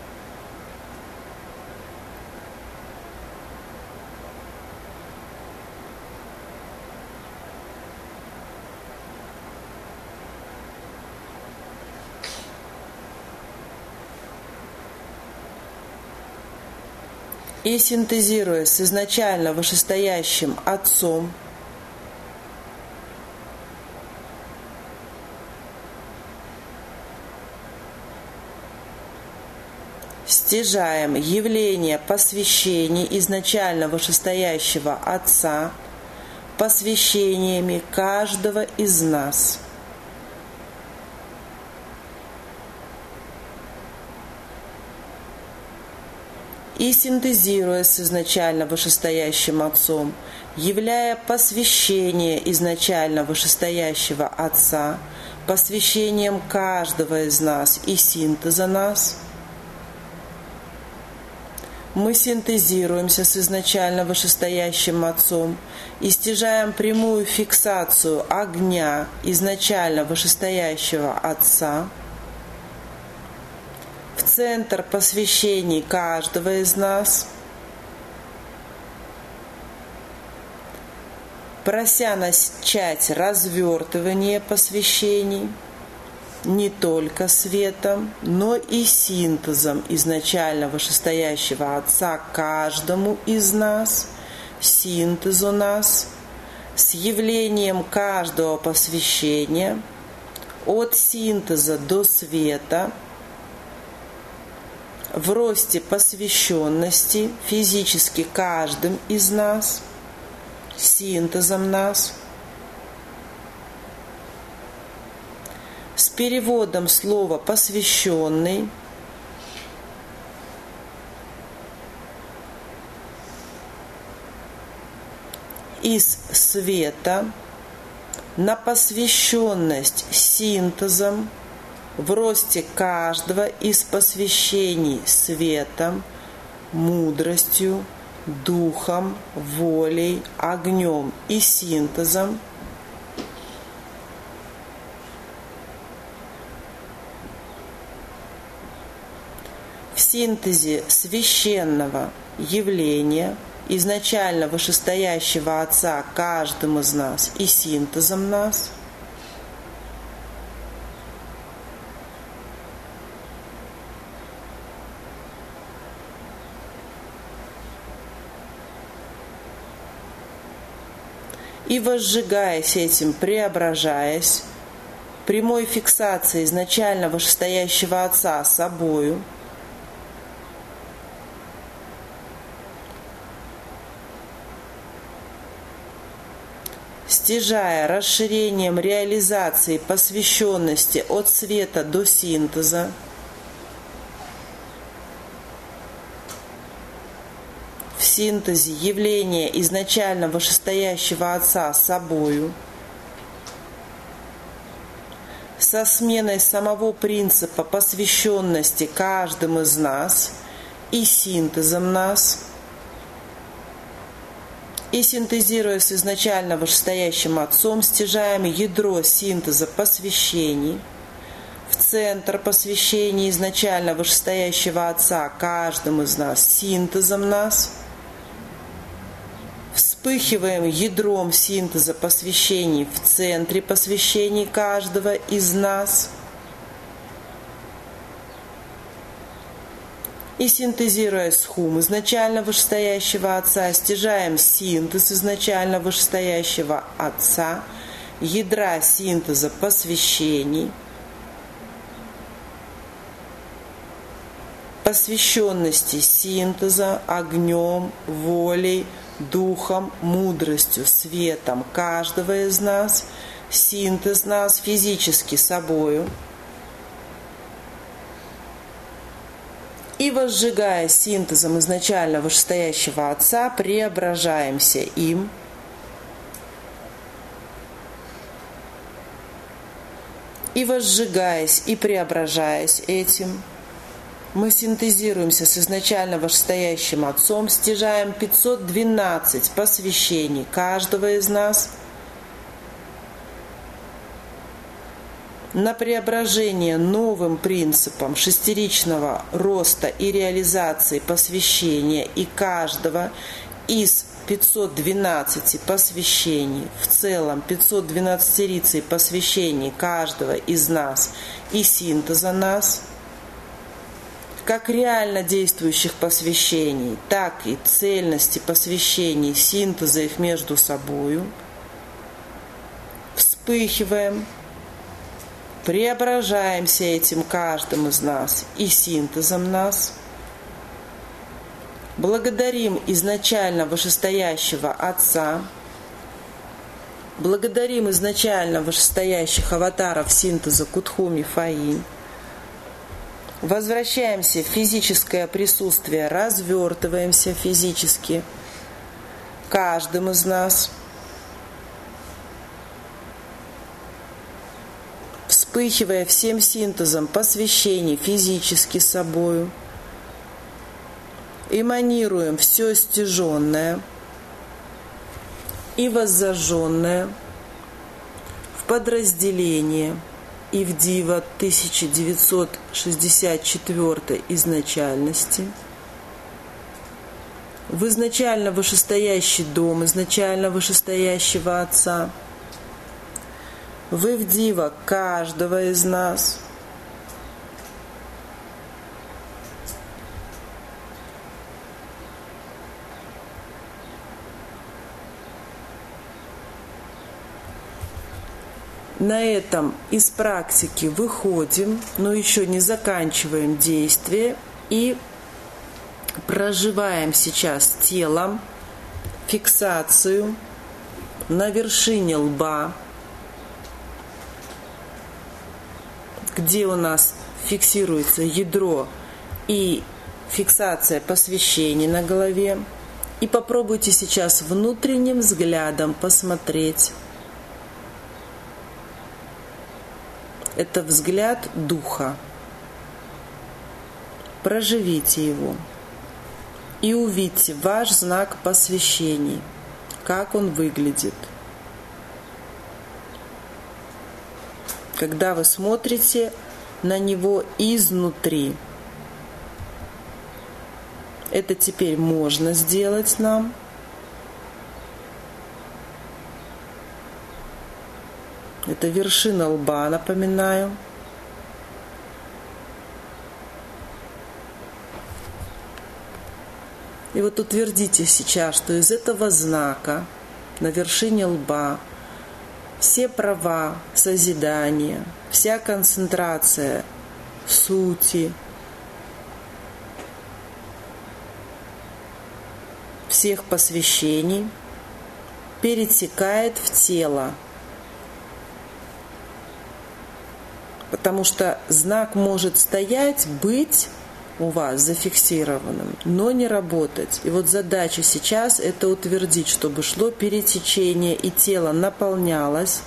и синтезируя с изначально вышестоящим Отцом, стяжаем явление посвящений изначально вышестоящего Отца посвящениями каждого из нас. И синтезируя с изначально вышестоящим Отцом, являя посвящение изначально вышестоящего Отца посвящением каждого из нас и синтеза нас, мы синтезируемся с изначально вышестоящим Отцом и стяжаем прямую фиксацию огня изначально вышестоящего Отца в центр посвящений каждого из нас, прося начать развертывание посвящений не только светом, но и синтезом изначально вышестоящего Отца каждому из нас, синтезу нас, с явлением каждого посвящения, от синтеза до света, в росте посвященности физически каждым из нас, синтезом нас, с переводом слова «посвященный» из света на посвященность синтезом в росте каждого из посвящений светом, мудростью, духом, волей, огнем и синтезом, в синтезе священного явления, изначально вышестоящего Отца каждым из нас и синтезом нас, и возжигаясь этим, преображаясь, прямой фиксацией изначально вышестоящего Отца собою, стяжая расширением реализации посвященности от света до синтеза, в синтезе явления изначально вышестоящего Отца собою, со сменой самого принципа посвященности каждым из нас и синтезом нас, и синтезируя с изначально вышестоящим Отцом, стяжаем ядро синтеза посвящений в центр посвящения изначально вышестоящего Отца каждым из нас, синтезом нас, вспыхиваем ядром синтеза посвящений в центре посвящений каждого из нас и, синтезируя схум изначально вышестоящего Отца, стяжаем синтез изначально вышестоящего Отца, ядра синтеза посвящений, посвященности синтеза огнем, волей, духом, мудростью, светом каждого из нас, синтез нас физически собою, и, возжигая синтезом изначально вышестоящего Отца, преображаемся им, и, возжигаясь и преображаясь этим, мы синтезируемся с изначально вышестоящим Отцом, стяжаем пятьсот двенадцать посвящений каждого из нас на преображение новым принципам шестеричного роста и реализации посвящения и каждого из пятисот двенадцати посвящений, в целом пятьсот двенадцатерицей посвящений каждого из нас и синтеза нас, как реально действующих посвящений, так и цельности посвящений, синтеза их между собою, вспыхиваем, преображаемся этим каждым из нас и синтезом нас, благодарим изначально вышестоящего Отца, благодарим изначально вышестоящих аватаров синтеза Кутхуми Фаи, возвращаемся в физическое присутствие, развертываемся физически каждым из нас, вспыхивая всем синтезом посвящений физически собою, эманируем все стяженное и воззажженное в подразделение и в дива тысяча девятьсот шестьдесят четвёртой изначальности, в изначально вышестоящий дом изначально вышестоящего Отца, в Ивдива каждого из нас, на этом из практики выходим, но еще не заканчиваем действие и проживаем сейчас телом фиксацию на вершине лба, где у нас фиксируется ядро и фиксация посвящений на голове. И попробуйте сейчас внутренним взглядом посмотреть. Это взгляд духа. Проживите его и увидьте ваш знак посвящений, как он выглядит. Когда вы смотрите на него изнутри. Это теперь можно сделать нам. Это вершина лба, напоминаю. И вот утвердите сейчас, что из этого знака на вершине лба все права созидания, вся концентрация сути, всех посвящений перетекает в тело. Потому что знак может стоять, быть у вас зафиксированным, но не работать. И вот задача сейчас это утвердить, чтобы шло перетечение и тело наполнялось.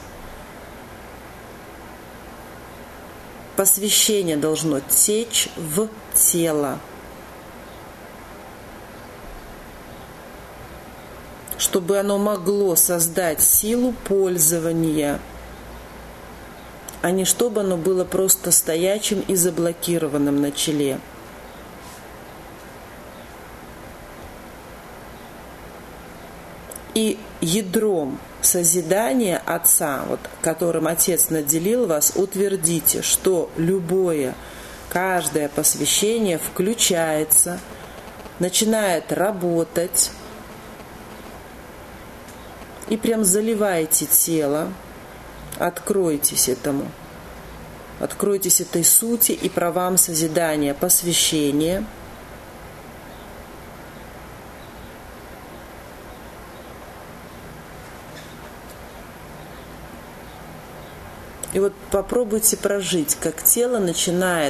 Посвящение должно течь в тело, чтобы оно могло создать силу пользования, а не чтобы оно было просто стоячим и заблокированным на челе. И ядром созидания Отца, вот, которым Отец наделил вас, утвердите, что любое, каждое посвящение включается, начинает работать, и прям заливаете тело, откройтесь этому, откройтесь этой сути и правам созидания, посвящения. И вот попробуйте прожить, как тело начинает,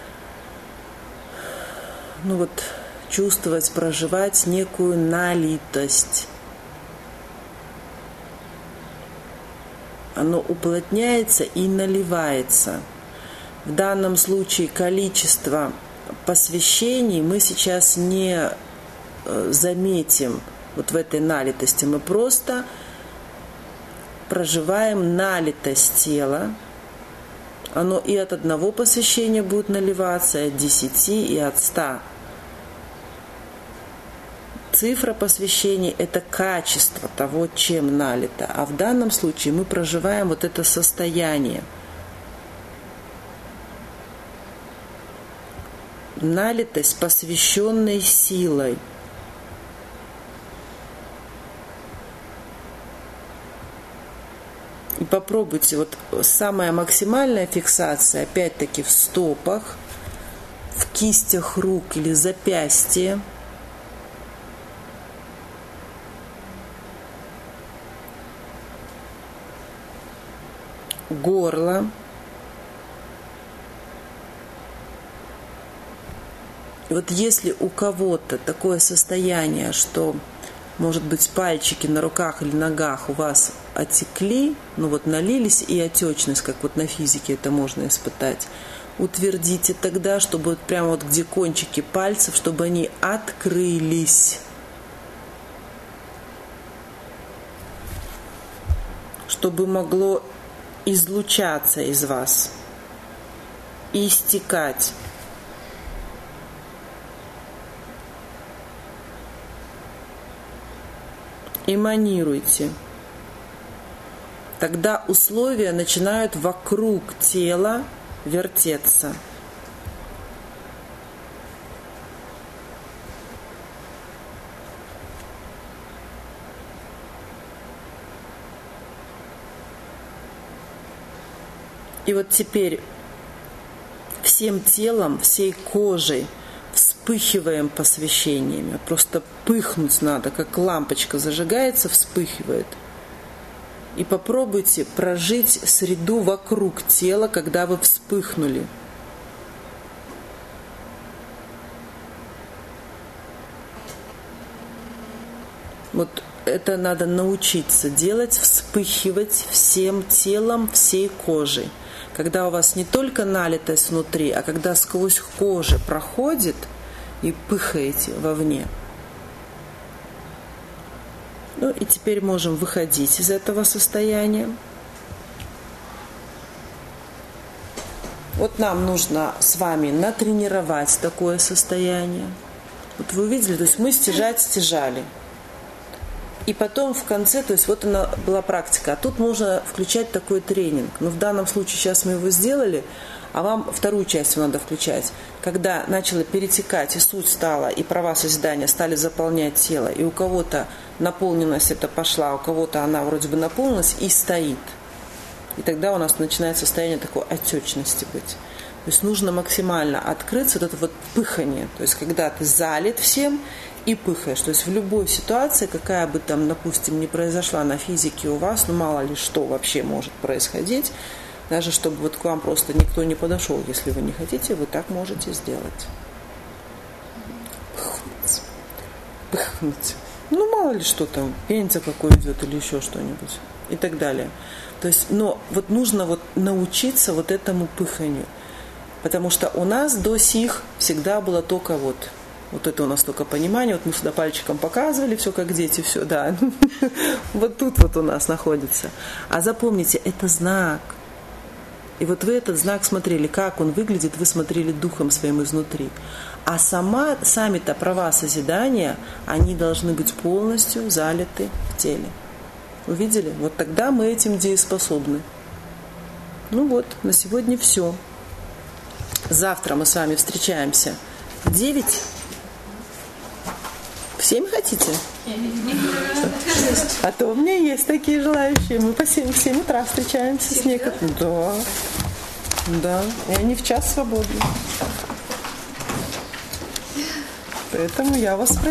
ну вот, чувствовать, проживать некую налитость. Оно уплотняется и наливается. В данном случае количество посвящений мы сейчас не заметим вот в этой налитости. Мы просто проживаем налитость тела, Оно и от одного посвящения будет наливаться, и от десяти, и от ста. Цифра посвящений – это качество того, чем налито. А в данном случае мы проживаем вот это состояние. Налитость, посвященной силой. И попробуйте, вот самая максимальная фиксация, опять-таки в стопах, в кистях рук или запястье. Горло. И вот если у кого-то такое состояние, что, может быть, пальчики на руках или ногах у вас отекли, ну вот налились, и отечность, как вот на физике это можно испытать, утвердите тогда, чтобы вот прямо вот где кончики пальцев, чтобы они открылись. Чтобы могло излучаться из вас и истекать. Эманируйте. Тогда условия начинают вокруг тела вертеться. И вот теперь всем телом, всей кожей вспыхиваем посвящениями. Просто пыхнуть надо, как лампочка зажигается, вспыхивает. И попробуйте прожить среду вокруг тела, когда вы вспыхнули. Вот это надо научиться делать, вспыхивать всем телом, всей кожей. Когда у вас не только налитость внутри, а когда сквозь кожу проходит и пыхаете вовне. Ну и теперь можем выходить из этого состояния. Вот нам нужно с вами натренировать такое состояние. Вот вы увидели, то есть мы стяжать стяжали. И потом в конце, то есть вот она была практика. А тут можно включать такой тренинг. Но в данном случае сейчас мы его сделали, а вам вторую часть надо включать. Когда начало перетекать, и суть стала, и права созидания стали заполнять тело, и у кого-то наполненность это пошла, у кого-то она вроде бы наполнилась и стоит. И тогда у нас начинает состояние такой отечности быть. То есть нужно максимально открыться, вот это вот пыхание. То есть когда ты залит всем и пыхаешь. То есть в любой ситуации, какая бы там, допустим, ни произошла на физике у вас, ну мало ли что вообще может происходить, даже чтобы вот к вам просто никто не подошел, если вы не хотите, вы так можете сделать. Пыхнуть. Пыхнуть. Ну мало ли что там, пенится какой идет или еще что-нибудь и так далее. То есть, но вот нужно вот научиться вот этому пыханию. Потому что у нас до сих всегда было только вот, вот это у нас только понимание, вот мы сюда пальчиком показывали, все как дети, все, да. Вот тут вот у нас находится. А запомните, это знак. И вот вы этот знак смотрели, как он выглядит, вы смотрели духом своим изнутри. А сама, сами-то права созидания, они должны быть полностью залиты в теле. Увидели? Вот тогда мы этим дееспособны. Ну вот, на сегодня все. Завтра мы с вами встречаемся в девять. В семь хотите? А то у меня есть такие желающие. Мы по семь, в семь утра встречаемся с некоторыми. Да. Да. И они в час свободны. Поэтому я вас